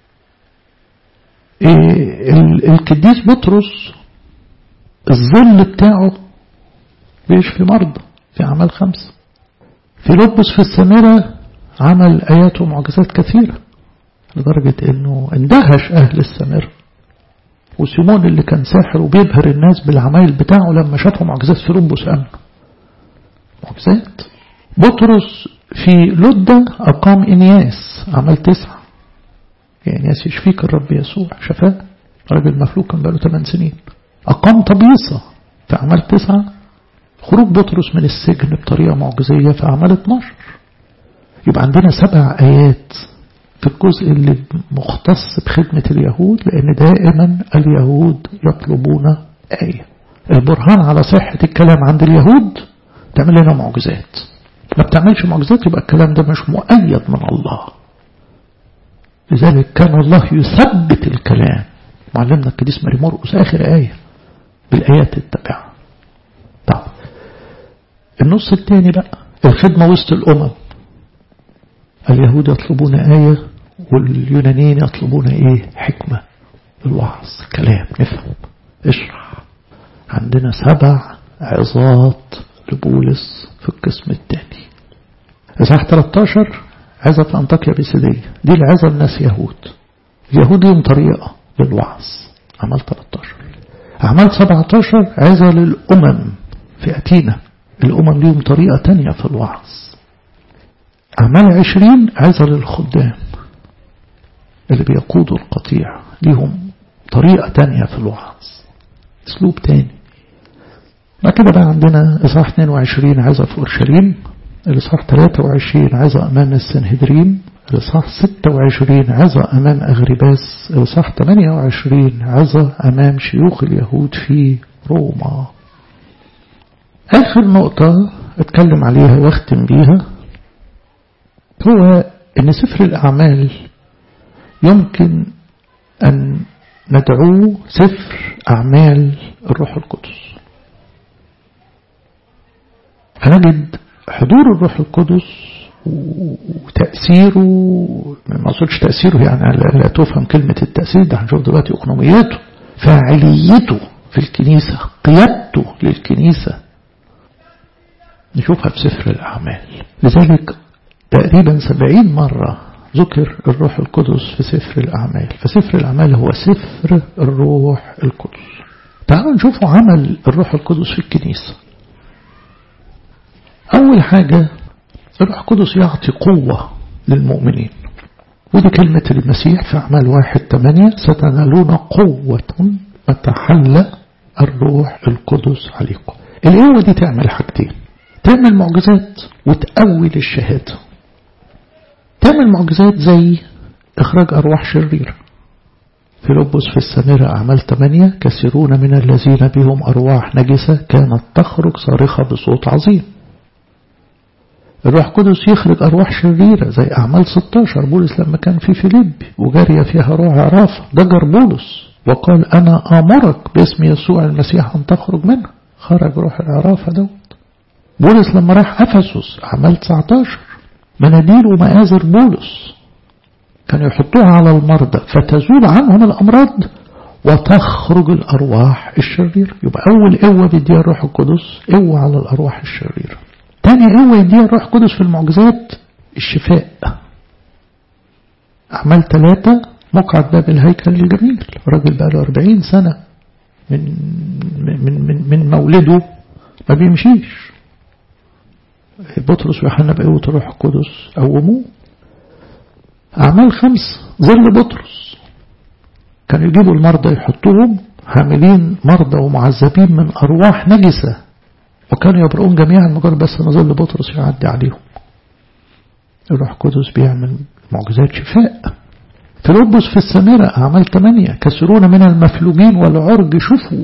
القديس بطرس الظل بتاعه بيشفي مرضى في أعمال خمسة. في لبس في السامرة عمل آيات ومعجزات كثيرة لدرجة أنه اندهش أهل السامرة. وسيمون اللي كان ساحر وبيبهر الناس بالعمايل بتاعه لما شافوا معجزات في لبس أمنه معجزات. بطرس في لدة أقام إنياس، عمل تسعة. إنياس يشفيك الرب يسوع، شفاه، راجل مفلوك كان بقاله ثمان سنين. أقام طبيصة في أعمال تسعة. خروج بطرس من السجن بطريقة معجزية في أعمال اتناشر. يبقى عندنا سبع آيات في الجزء اللي مختص بخدمة اليهود، لأن دائما اليهود يطلبون آية. البرهان على صحة الكلام عند اليهود تعمل لنا معجزات، ما بتعملش معجزات يبقى الكلام ده مش مؤيد من الله. لذلك كان الله يثبت الكلام. معلمنا القديس ماري مرقس آخر آية بالآيات التابعة. طب النص الثاني بقى الخدمة وسط الأمم. اليهود يطلبون آية واليونانيين يطلبون إيه؟ حكمة، الوعظ، كلام، نفهم، اشرح. عندنا سبع عظات لبولس في القسم الثاني. إصحاح تلتاشر عظة في أنطاكيا بيسيدية، دي العظة الناس يهود. اليهود لهم طريقة للوعظ، أعمال تلتاشر. أعمال سبعتاشر عظة للأمم في أتينا، الأمم لهم طريقة تانية في الوعظ. أعمال عشرين عظة للخدام اللي بيقودوا القطيع، لهم طريقة تانية في الوعظ، اسلوب تاني. ما كده بقى عندنا إصحاح اثنين وعشرين عظة في أورشليم، الإصحاح ثلاثة وعشرين عظة أمام السنهدرين، الإصحاح ستة وعشرين عظة أمام أغرباس، الإصحاح ثمانية وعشرين عظة أمام شيوخ اليهود في روما. آخر نقطة أتكلم عليها واختم بيها هو أن سفر الأعمال يمكن أن ندعوه سفر أعمال الروح القدس. هنجد حضور الروح القدس وتأثيره، ما أقصدش تأثيره يعني لا تفهم كلمة التأثير ده، هنشوف دلوقتي أقنومياته، فاعليته في الكنيسة، قيادته للكنيسة، نشوفها في سفر الأعمال. لذلك تقريبا سبعين مرة ذكر الروح القدس في سفر الأعمال، فسفر الأعمال هو سفر الروح القدس. تعالوا نشوفوا عمل الروح القدس في الكنيسة. أول حاجة الروح القدس يعطي قوة للمؤمنين، ودي كلمة المسيح في أعمال واحد ثمانية: ستنالون قوة وتحلى الروح القدس عليكم. القوة دي تعمل حاجتين: تعمل معجزات وتقوي الشهادة. تعمل معجزات زي إخراج أرواح شريرة. فيلبس في السامرة أعمال ثمانية: كثيرون من الذين بهم أرواح نجسة كانت تخرج صارخة بصوت عظيم. الروح القدس يخرج أرواح شريرة زي أعمال ستة عشر، بولس لما كان في فيليب وجارية فيها روح عرافة ضجر بولس وقال: أنا آمرك باسم يسوع المسيح أن تخرج منها. خرج روح العرافة دوت. بولس لما راح أفسس أعمال تسعة عشر، مناديل ومآزر بولس كانوا يحطوها على المرضى فتزول عنهم الأمراض وتخرج الأرواح الشريرة. يبقى أول قوة بيديها الروح القدس قوة على الأرواح الشريرة. تاني قوة يديها الروح القدس في المعجزات الشفاء. أعمال ثلاثة: مقعد باب الهيكل الجميل، راجل بقى له أربعين سنة من من من من مولده ما بيمشيش. بطرس ويوحنا بقوة الروح القدس قوموه. أعمال خمس: ظل بطرس، كانوا يجيبوا المرضى يحطوهم حاملين مرضى ومعذبين من أرواح نجسة وكانوا يبرؤون جميعا مجرد بس نظل بطرس يعدي عليهم. الروح القدس بيعمل معجزات شفاء. فيلبس في السامرة أعمال ثمانية: كثيرون من المفلوجين والعرج شفوا.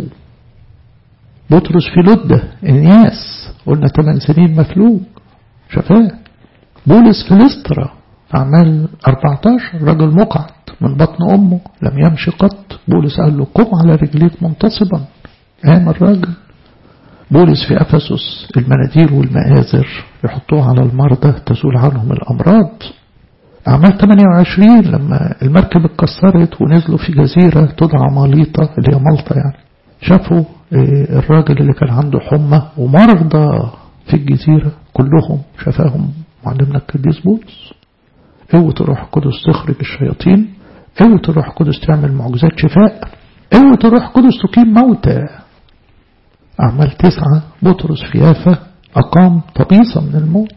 بطرس في لدة إنياس قلنا ثمان سنين مفلوج شفاه. بولس في لسترا أعمال أربعة عشر، رجل مقعد من بطن أمه لم يمشي قط، بولس قال له: قم على رجليك منتصبا. قام الراجل. بولس في أفسس المناديل والمآزر يحطوها على المرضى تزول عنهم الأمراض. أعمال ثمانية وعشرين لما المركب اتكسرت ونزلوا في جزيرة تدعى ماليطة اللي هي مالطا يعني، شافوا الراجل اللي كان عنده حمى ومرضى في الجزيرة كلهم شفاهم معلمنا القديس بولس. قوة الروح القدس تخرج الشياطين، قوة الروح القدس تعمل معجزات شفاء، قوة الروح القدس تقيم موتى. أعمال تسعة: بطرس في يافا أقام طبيسة من الموت.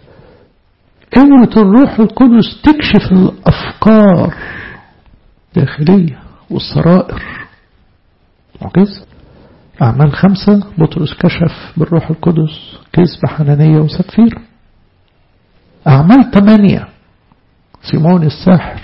قوة الروح القدس تكشف الأفكار الداخلية والسرائر. معجزة. أعمال خمسة: بطرس كشف بالروح القدس كذب حنانية وسفير. أعمال ثمانية: سيمون الساحر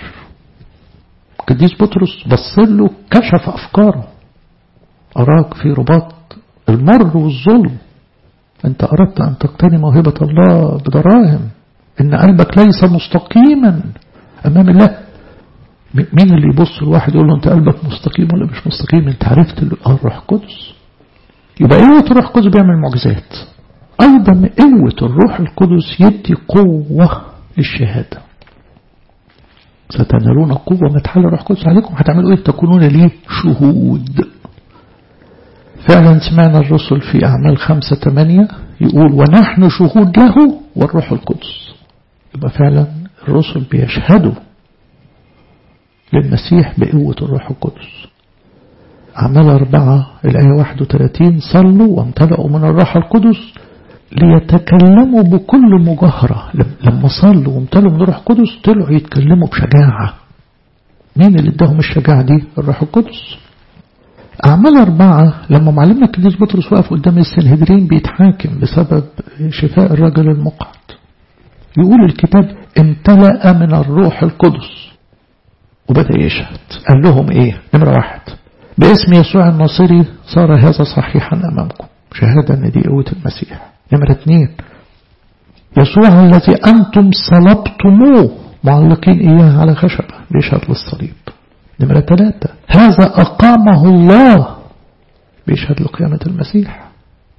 قديس بطرس بصله كشف أفكاره. أراك في رباط المر والظلم، أنت أردت أن تقتني موهبة الله بدراهم، إن قلبك ليس مستقيما أمام الله. مين اللي يبص الواحد يقول له أنت قلبك مستقيم ولا مش مستقيم؟ أنت عرفت الروح القدس. يبقى قوة الروح القدس بيعمل معجزات. أيضا قوة الروح القدس يدي قوة للشهادة. ستنالون قوة ما تحل الروح القدس عليكم، هتعملوا ايه؟ تكونون لي شهود. فعلا سمعنا الرسل في أعمال خمسة ثمانية يقول: ونحن شهود له والروح القدس. يبقى فعلا الرسل بيشهدوا للمسيح بقوة الروح القدس. أعمال أربعة الآية واحد وثلاثين: صلوا وامتلأوا من الروح القدس ليتكلموا بكل مجاهرة. لما صلوا وامتلأوا من الروح القدس طلعوا يتكلموا بشجاعة. مين اللي اداهم الشجاعة دي؟ الروح القدس. أعمال أربعة لما معلمنا القديس بطرس وقف قدام السنهدرين بيتحاكم بسبب شفاء الرجل المقعد، يقول الكتاب: امتلأ من الروح القدس وبدأ يشهد. قال لهم ايه؟ نمرة واحد: باسم يسوع الناصري صار هذا صحيحا أمامكم. شهادة ان دي قوة المسيح. نمرة اثنين: يسوع الذي أنتم صلبتموه معلقين إياه على خشبة، بيشهد للصليب. نمرة ثلاثة: هذا أقامه الله، بيشهد لقيامة المسيح.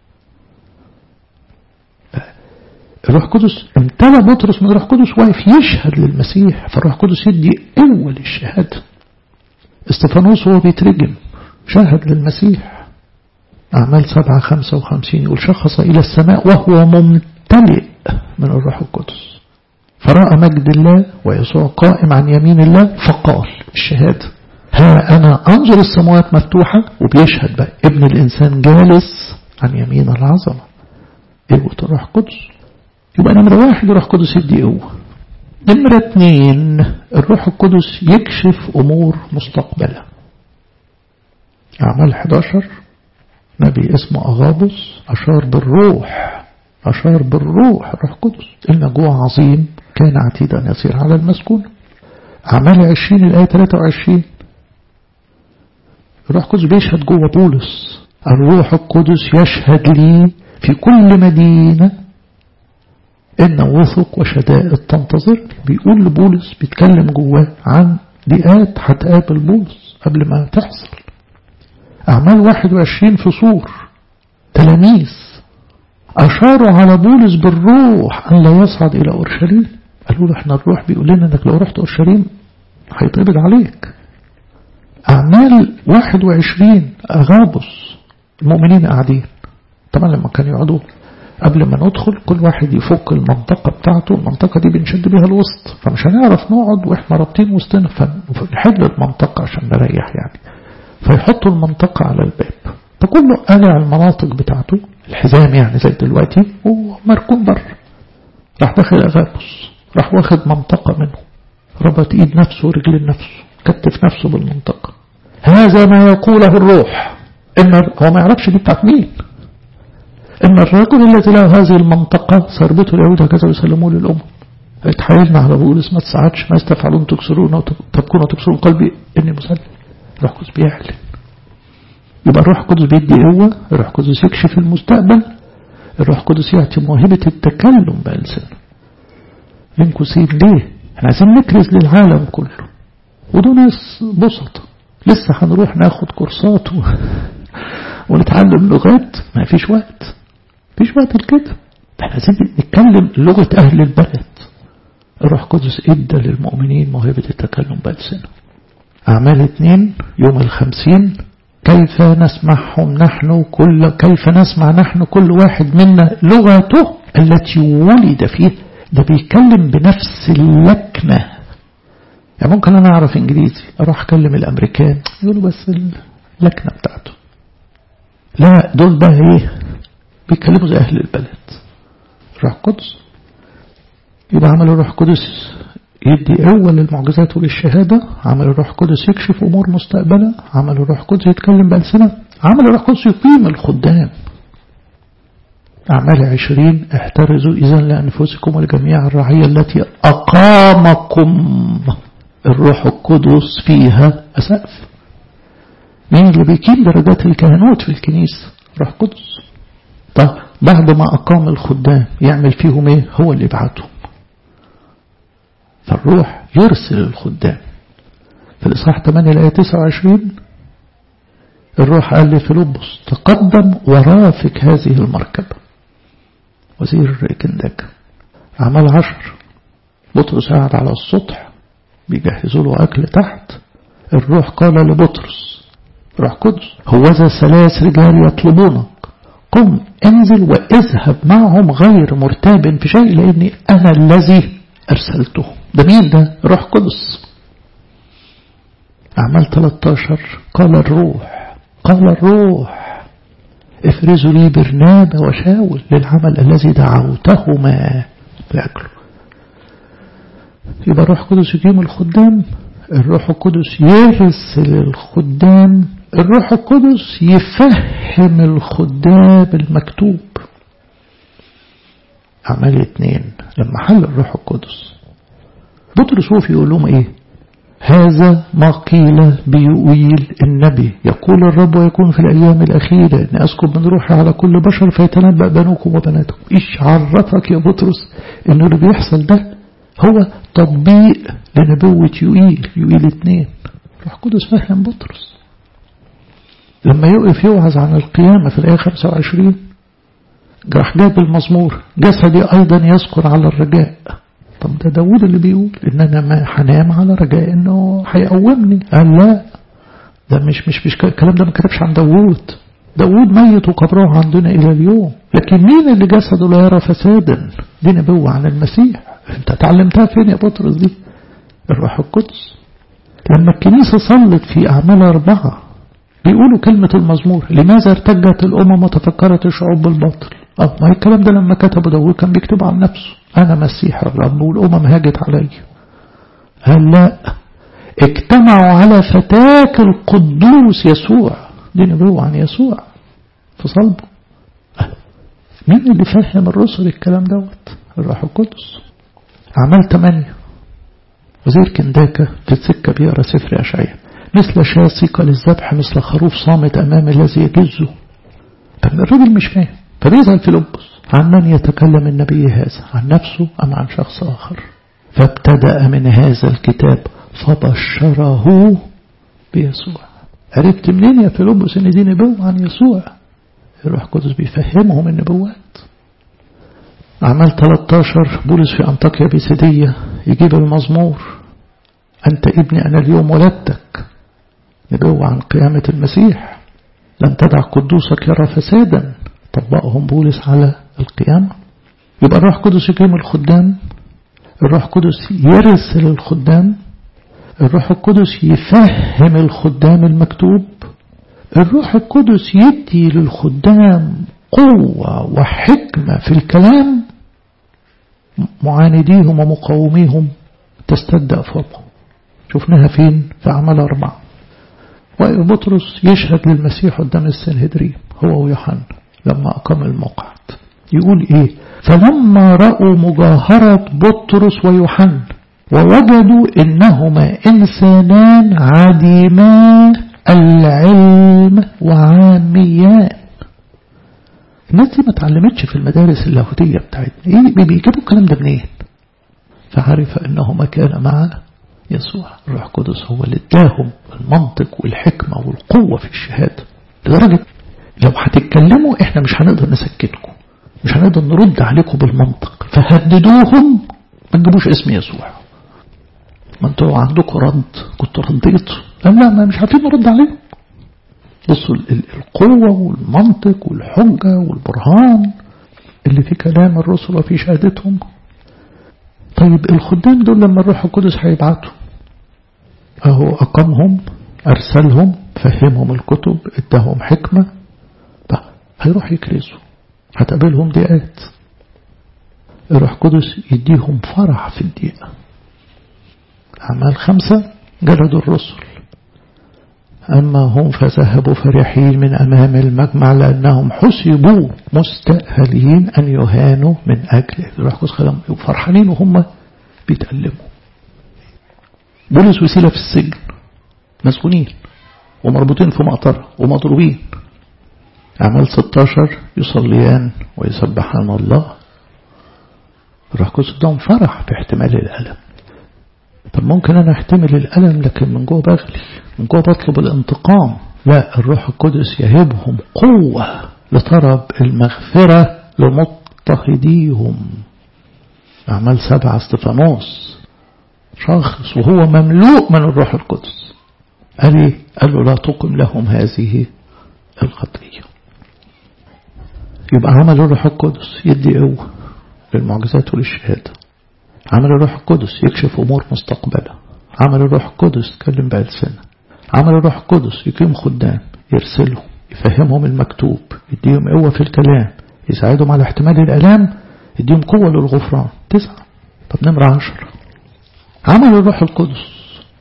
الروح القدس امتلأ بطرس من الروح القدس واقف يشهد للمسيح، فالروح القدس يدي قوة للشهادة. استفانوس هو بيترجم شهد للمسيح. أعمال سبعة خمسة وخمسين يقول: شخص إلى السماء وهو ممتلئ من الروح القدس. فرأى مجد الله ويسوع قائم عن يمين الله فقال الشهادة ها أنا أنظر السماوات مفتوحة وبيشهد بقى ابن الإنسان جالس عن يمين العظمة. قوة الروح القدس. يبقى نمرة واحد الروح القدس يدي قوة. نمرة اتنين الروح القدس يكشف أمور مستقبلة. أعمال حداشر نبي اسمه أغابوس أشار بالروح أشار بالروح الروح القدس إن جوع عظيم كان عتيدا يصير على المسكون. أعمال عشرين الآية ثلاثة وعشرين الروح القدس بيشهد جوه بولس الروح القدس يشهد لي في كل مدينة إن وثق وشدائد تنتظر. بيقول لبولس بيتكلم جواه عن ضيقات هتقابل بولس قبل ما تحصل. أعمال واحد وعشرين في صور تلاميذ أشاروا على بولس بالروح أن لا يصعد إلى أورشليم. قالوا له احنا الروح بيقول لنا انك لو رحت أورشليم هيتقبض عليك. أعمال واحد وعشرين أغابوس المؤمنين قاعدين. طبعا لما كانوا يقعدوا قبل ما ندخل كل واحد يفك المنطقة بتاعته. المنطقة دي بنشد بيها الوسط فمش هنعرف نقعد واحنا رابطين وسطنا فنحل المنطقة عشان نريح يعني. فيحطوا المنطقة على الباب فكله قلع المناطق بتاعته الحزام يعني زي دلوقتي ومركون بره. راح داخل أغابوس راح واخد منطقة منه ربط ايد نفسه ورجل نفسه كتف نفسه بالمنطقة. هذا ما يقوله الروح إن هو ما يعرفش دي بتاعت مين. إن الرجل الذي له هذه المنطقة سربته اليهود هكذا ويسلموه للأمم. اتحايلنا على بولس ما تساعدش ما استفعلون تكسرون وتبكون وتكسرون قلبي إني مسلم. الروح القدس بيعلن. يبقى الروح القدس بيدي قوة. الروح القدس يكشف المستقبل. الروح القدس يعطي موهبة التكلم بألسنة. بين قوسين ليه؟ احنا عايزين نكرز للعالم كله ودول ناس بسطة لسه هنروح ناخد كورسات و... ونتعلم لغات ما فيش وقت فيش وقت لكده. احنا عايزين نتكلم لغة أهل البلد. الروح القدس ادى للمؤمنين موهبة التكلم بألسنة. أعمال اثنين يوم الخمسين كيف نسمعهم نحن كل كيف نسمع نحن كل واحد منا لغته التي ولد فيه. ده بيتكلم بنفس اللكنة. يعني ممكن أنا أعرف إنجليزي أروح أكلم الأمريكان يقولوا بس اللكنة بتاعته. لا دول بقى إيه بيتكلموا زي أهل البلد. روح القدس. يبقى عمل الروح القدس يدي قوة للمعجزات وللشهادة. عمل الروح القدس يكشف أمور مستقبلة. عمل الروح القدس يتكلم بألسنة. عمل الروح القدس يقيم الخدام. أعمال عشرين احترزوا إذن لأنفسكم والجميع الرعية التي أقامكم الروح القدس فيها أسقف. مين اللي بيقيم درجات الكهنوت في الكنيسة؟ روح القدس. طب بعد ما أقام الخدام يعمل فيهم إيه؟ هو اللي يبعتهم. فالروح يرسل الخدام. في الإصحاح ثمانية الآية تسعة وعشرين الروح قال لفيلبس تقدم ورافق هذه المركبة. وزير كندك. عمل عشر بطرس قاعد على السطح بيجهزوا له أكل تحت. الروح قال لبطرس روح قدس هوذا ثلاث رجال يطلبونك قم انزل واذهب معهم غير مرتاب في شيء لأني أنا الذي أرسلته. ده مين ده؟ روح قدس. أعمال ثلاثة عشر قال الروح قال الروح افرزوا لي برنابا وشاول للعمل الذي دعوتهما لأجله. يبقى الروح القدس يقيم الخدام. الروح القدس يرسل الخدام. الروح القدس يفهم الخدام المكتوب. أعمال اثنين لما حل الروح القدس بطرس وفي يقول لهم ايه؟ هذا ما قيل بيوئيل النبي يقول الرب ويكون في الأيام الأخيرة إن أسكب من روحي على كل بشر فيتنبأ بنوكم وبناتكم. إيش عرفك يا بطرس إنه اللي بيحصل ده هو تطبيق لنبوة يوئيل يوئيل اثنين. روح القدس فهم بطرس. لما يقف يوعظ عن القيامة في الآية خمسة وعشرين راح جاب المزمور جسدي أيضا يذكر على الرجاء. طب ده داود اللي بيقول إن أنا ما حنام على رجاء إنه هيقومني. قال لا ده مش مش مش الكلام ده ما كتبش عن داود. داود ميت وقبره عندنا إلى اليوم. لكن مين اللي جسده لا يرى فسادا؟ دي نبوة عن المسيح. انت تعلمتها فين يا بطرس دي؟ الروح القدس. لما الكنيسة صلت في أعمال أربعة بيقولوا كلمة المزمور لماذا ارتجت الأمم وتفكرت الشعوب بالباطل؟ اه ما الكلام ده لما كتبه داوود كان بيكتب عن نفسه، أنا مسيح الرب والأمم هاجت علي. قال لا، اجتمعوا على فتاك القدوس يسوع، دي نبوة عن يسوع في صلبه. مين اللي فهم الرسل الكلام دوت؟ الروح القدس. أعمال ثمانية وزير كنداكة في السكة بيقرأ سفر أشعياء، مثل شاة سيقة للذبح، مثل خروف صامت أمام الذي يجزه. طب الراجل مش فاهم، فبيسأل فيلبس عن من يتكلم النبي هذا، عن نفسه أم عن شخص آخر؟ فابتدأ من هذا الكتاب فبشره بيسوع. عرفت منين يا فيلبس ان دي نبوة عن يسوع؟ الروح القدس بيفهمهم النبوات. أعمال ثلاثة عشر بولس في أنطاكيا بيسيدية يجيب المزمور أنت ابني أنا اليوم ولدتك، نبوة عن قيامة المسيح. لن تدع قدوسك يرى فسادا، طبقهم بولس على القيامة. يبقى الروح القدس يقيم الخدام، الروح القدس يرسل الخدام، الروح القدس يفهم الخدام المكتوب، الروح القدس يدي للخدام قوة وحكمة في الكلام، معانديهم ومقاوميهم تستد أفواههم. شفناها فين؟ في أعمال أربعة. وبطرس يشهد للمسيح قدام السنهدرين هو ويوحنا لما أقام الموقعات، يقول إيه؟ فلما رأوا مجاهرة بطرس ويوحنا ووجدوا إنهما إنسانان عديما العلم وعاميان. الناس دي ما تعلمتش في المدارس اللاهوتية بتاعتنا، إيه بيجيبوا الكلام ده منين؟ فعرف أنهما كان مع يسوع. الروح القدس هو اللي اداهم المنطق والحكمة والقوة في الشهادة، لدرجة لو هتتكلموا احنا مش هنقدر نسكتكم، مش هنقدر نرد عليكم بالمنطق، فهددوهم ما تجيبوش اسم يسوع. ما انتوا عندكم رد كنتوا رديتوا، لا ما مش عارفين نرد عليهم. بصوا القوة والمنطق والحجة والبرهان اللي في كلام الرسل وفي شهادتهم. طيب الخدام دول لما الروح القدس هيبعتوا اهو أقامهم، أرسلهم، فهمهم الكتب، اداهم حكمة، هيروح يكرزوا، هتقابلهم ضيقات، الروح القدس يديهم فرح في الضيقة. أعمال خمسة جلدوا الرسل، أما هم فذهبوا فرحين من أمام المجمع لأنهم حسبوا مستأهلين أن يهانوا من أجل الروح القدس. خلهم فرحانين وهم بيتألموا. بولس وسيلة في السجن مسجونين ومربوطين في مقطرة ومضروبين. أعمال ستة عشر يصليان ويسبحان الله. الروح القدس ادهم فرح في احتمال الألم. طب ممكن أنا احتمل الألم لكن من جوه بغلي، من جوه بطلب الانتقام. لا، الروح القدس يهبهم قوة لطلب المغفرة لمضطهديهم. أعمال سبعة استفانوس شخص وهو مملوء من الروح القدس قال ايه؟ قال له لا تقم لهم هذه الخطية. يبقى عمل الروح القدس يدي قوة للمعجزات وللشهادة، عمل الروح القدس يكشف أمور مستقبلة، عمل الروح القدس يتكلم بألسنة، عمل الروح القدس يقيم خدام يرسلهم يفهمهم المكتوب، يديهم قوة في الكلام، يساعدهم على احتمال الآلام، يديهم قوة للغفران. تسعة. طب نمرة عشر، عمل الروح القدس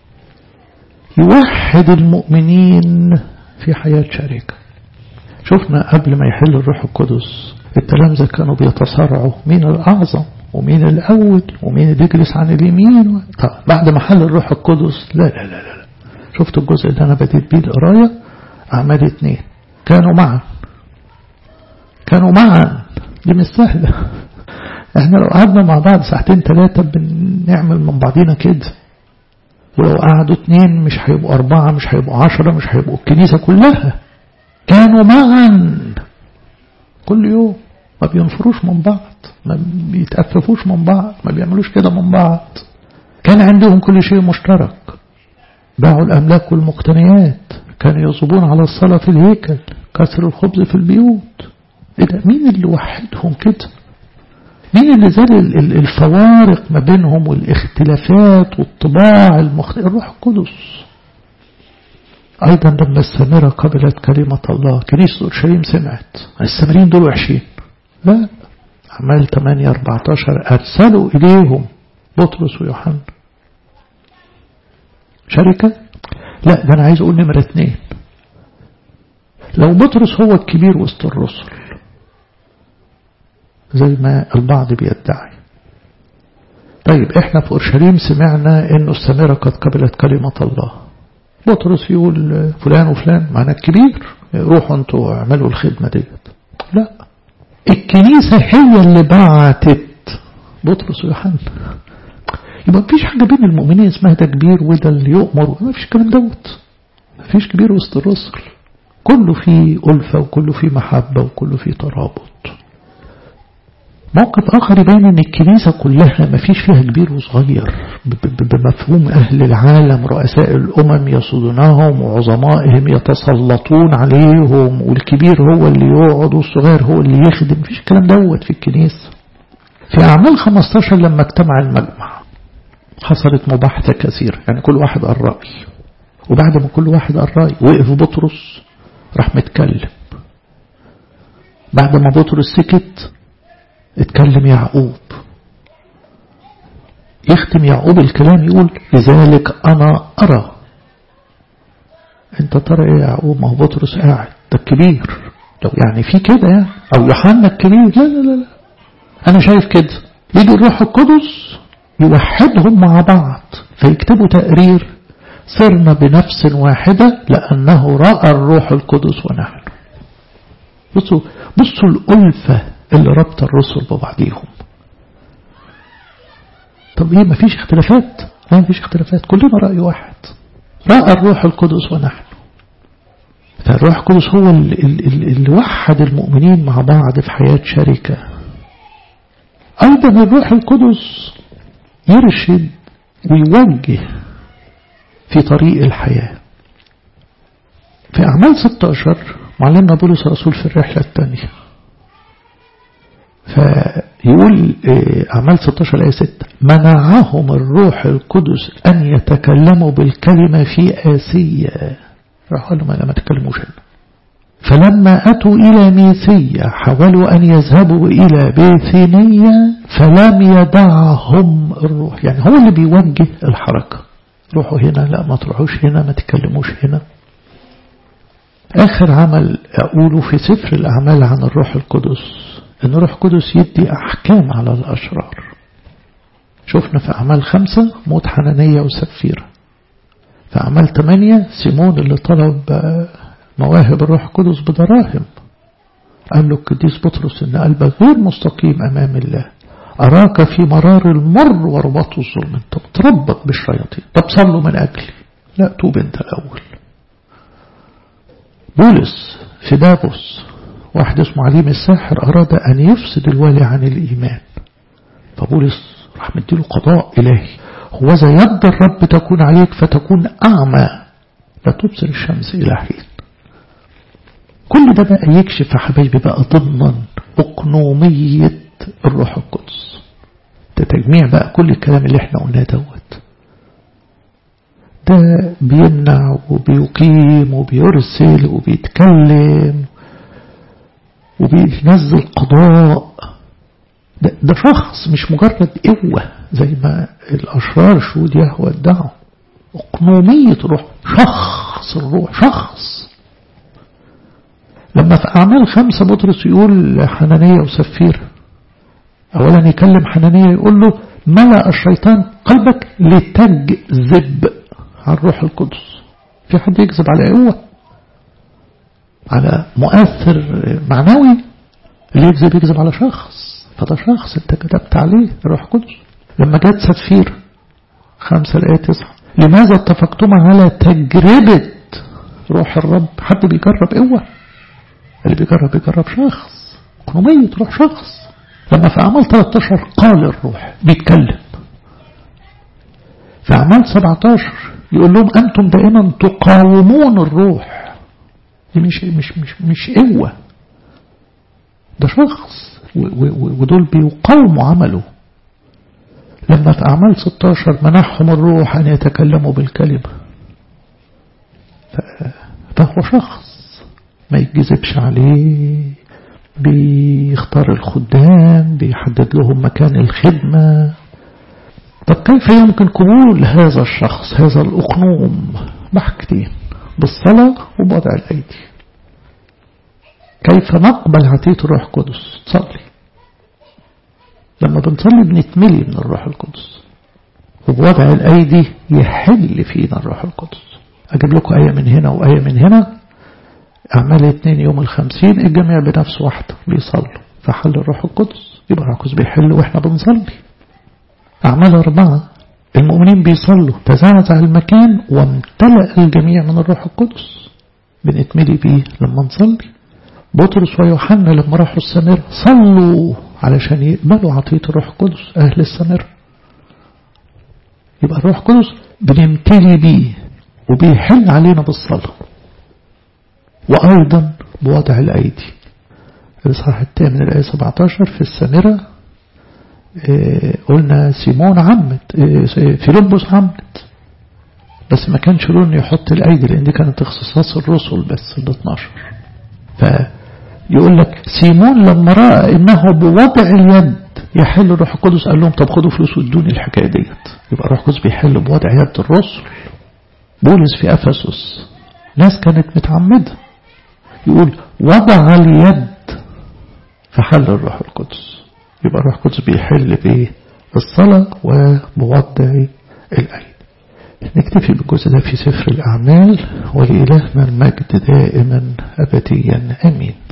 يوحد المؤمنين في حياة شركة. شفنا قبل ما يحل الروح القدس التلامذة كانوا بيتصارعوا مين الأعظم ومين الأول ومين اللي يجلس عن اليمين. طب بعد ما حل الروح القدس لا لا لا لا شفت الجزء اللي أنا بديت بيه القراية؟ أعمال اتنين كانوا معا كانوا معا دي مش سهلة. احنا لو قعدنا مع بعض ساعتين ثلاثة بنعمل من بعضينا كده، ولو قعدوا اتنين مش هيبقوا أربعة، مش هيبقوا عشرة، مش هيبقوا الكنيسة كلها. كانوا معا كل يوم، ما بينفروش من بعض، ما بيتأففوش من بعض، ما بيعملوش كده من بعض. كان عندهم كل شيء مشترك، باعوا الأملاك والمقتنيات، كانوا يصبون على الصلاة في الهيكل، كسر الخبز في البيوت. ايه ده؟ مين اللي وحدهم كده؟ مين اللي زال الفوارق ما بينهم والاختلافات والطباع المختلفة؟ الروح القدس. أيضا لما السامرة قبلت كلمة الله كنيسة أورشليم سمعت. السامريين دول وحشين؟ لا. أعمال ثمانية أربعة عشر أرسلوا إليهم بطرس ويوحنا. شركة؟ لا، ده أنا عايز أقول نمرة اثنين. لو بطرس هو الكبير وسط الرسل زي ما البعض بيدعي، طيب احنا في أورشليم سمعنا انه السامرة قد قبلت كلمة الله، بطرس يقول فلان وفلان معنا الكبير، روحوا انتوا اعملوا الخدمة ديت. لا، الكنيسة هي اللي بعتت بطرس ويوحنا. يبقى مفيش حاجة بين المؤمنين اسمها ده كبير وده اللي يؤمر، مفيش الكلام دوت. مفيش كبير وسط الرسل، كله فيه ألفة وكله فيه محبة وكله فيه ترابط. موقف آخر يبين أن الكنيسة كلها ما فيش فيها كبير وصغير بمفهوم أهل العالم، رؤساء الأمم يصدونهم وعظمائهم يتسلطون عليهم، والكبير هو اللي يقعد والصغير هو اللي يخدم. مفيش الكلام دوت في الكنيسة. في أعمال خمستاشر لما اجتمع المجمع حصلت مباحثة كثيرة، يعني كل واحد قال رأي، وبعد ما كل واحد قال رأي وقف بطرس راح متكلم. بعد ما بطرس سكت اتكلم يعقوب. يختم يعقوب الكلام يقول لذلك أنا أرى. انت ترى ايه يا يعقوب؟ ما هو بطرس قاعد، ده الكبير. لو يعني في كده يعني، او يوحنا الكبير، لا لا لا لا انا شايف كده. يجي الروح القدس يوحدهم مع بعض فيكتبوا تقرير صرنا بنفس واحدة لأنه رأى الروح القدس ونحن. بصوا بصوا الألفة اللي ربط الرسل ببعضهم. طب ايه مفيش اختلافات؟ لا مفيش اختلافات، كلنا رأي واحد، رأى الروح القدس ونحن. فالروح القدس هو اللي, اللي وحد المؤمنين مع بعض في حياة شركة. أيضا الروح القدس يرشد ويوجه في طريق الحياة. في أعمال ستة عشر معلمنا بولس الرسول في الرحلة الثانية فيقول أعمال ستة عشر آية ستة منعهم الروح القدس أن يتكلموا بالكلمة في آسيا. راح قال لهم ما تكلموش هنا. فلما أتوا إلى ميثية حاولوا أن يذهبوا إلى بيثينية فلم يدعهم الروح. يعني هو اللي بيوجه الحركة، روحوا هنا، لا ما تروحوش هنا، ما تكلموش هنا. آخر عمل أقوله في سفر الأعمال عن الروح القدس أن الروح القدس يدي أحكام على الأشرار. شفنا في أعمال خمسة موت حنانية وسفيرة. في أعمال ثمانية سيمون اللي طلب مواهب الروح القدس بدراهم، قال له القديس بطرس إن قلبك غير مستقيم أمام الله، أراك في مرار المر ورباط الظلم، أنت بتربط بالشياطين. طب صلوا من أجلي، لا توب أنت الأول. بولس في بابوس واحد اسمه عليم الساحر أراد أن يفسد الوالي عن الإيمان، فبولس راح مديله قضاء إلهي، هوذا يد الرب تكون عليك فتكون أعمى لا تبصر الشمس إلى حين. كل ده بقى يكشف يا حبايبي بقى ضمن أقنومية الروح القدس. ده تجميع بقى كل الكلام اللي احنا قلناه دوت. ده بيمنع وبيقيم وبيرسل وبيتكلم وبينزل قضاء. ده, ده شخص مش مجرد قوة زي ما الأشرار شهود يهوى ادعوا. أقنومية الروح، شخص الروح، شخص. لما في أعمال خمسة بطرس يقول حنانية وسفيرة، أولا يكلم حنانية يقول له ملأ الشيطان قلبك لتجذب على الروح القدس. في حد يكذب على قوة، على مؤثر معنوي؟ اللي يكذب يكذب على شخص، فده شخص انت كتبت عليه الروح القدس. لما جت سفير خمسة الآية تسعة لماذا اتفقتم على تجربة روح الرب؟ حد بيجرب قوة؟ اللي بيجرب بيجرب شخص، أقنومية روح شخص. لما في أعمال ثلاثة عشر قال الروح بيتكلم. في أعمال سبعة عشر يقول لهم أنتم دائما تقاومون الروح. دي مش مش مش مش قوة، ده شخص ودول بيقاوموا عمله. لما في أعمال ستاشر منحهم الروح أن يتكلموا بالكلمة، فهو شخص ما يتجذبش عليه، بيختار الخدام، بيحدد لهم مكان الخدمة. طب كيف يمكن قبول هذا الشخص هذا الأقنوم؟ بحاجتين، بالصلاة وبوضع الأيدي. كيف نقبل عطية الروح القدس؟ صلي. لما بنصلي بنتملي من الروح القدس، وبوضع الأيدي يحل فينا الروح القدس. أجيب لكم آية من هنا وآية من هنا. أعمال اتنين يوم الخمسين الجميع بنفس واحدة بيصلوا فحل الروح القدس، يبقى الروح القدس بيحل وإحنا بنصلي. أعمال أربعة المؤمنين بيصلوا تزعزع المكان وامتلأ الجميع من الروح القدس، بنتملي بيه لما نصلي. بطرس ويوحنا لما راحوا السامرة صلوا علشان يقبلوا عطية الروح القدس أهل السامرة. يبقى الروح القدس بنمتلي بيه وبيحل علينا بالصلاة، وأيضا بوضع الأيدي. الإصحاح الثامن الآية سبعتاشر في السامرة إيه قلنا سيمون عمد إيه فيلبس عمد، بس ما كانش لون يحط الأيدي لأن دي كانت اختصاص الرسل بس ال اثناشر. فيقول لك سيمون لما رأى إنه بوضع اليد يحل الروح القدس قال لهم طب خدوا فلوس وادوني الحكاية ديت. يبقى الروح القدس بيحل بوضع يد الرسل. بولس في أفسس ناس كانت متعمدة يقول وضع اليد فحل الروح القدس. يبقى الروح القدس بيحل بالصلاة وبوضع الأيدي. نكتفي بالجزء ده في سفر الأعمال، ولإلهنا المجد دائما أبديا آمين.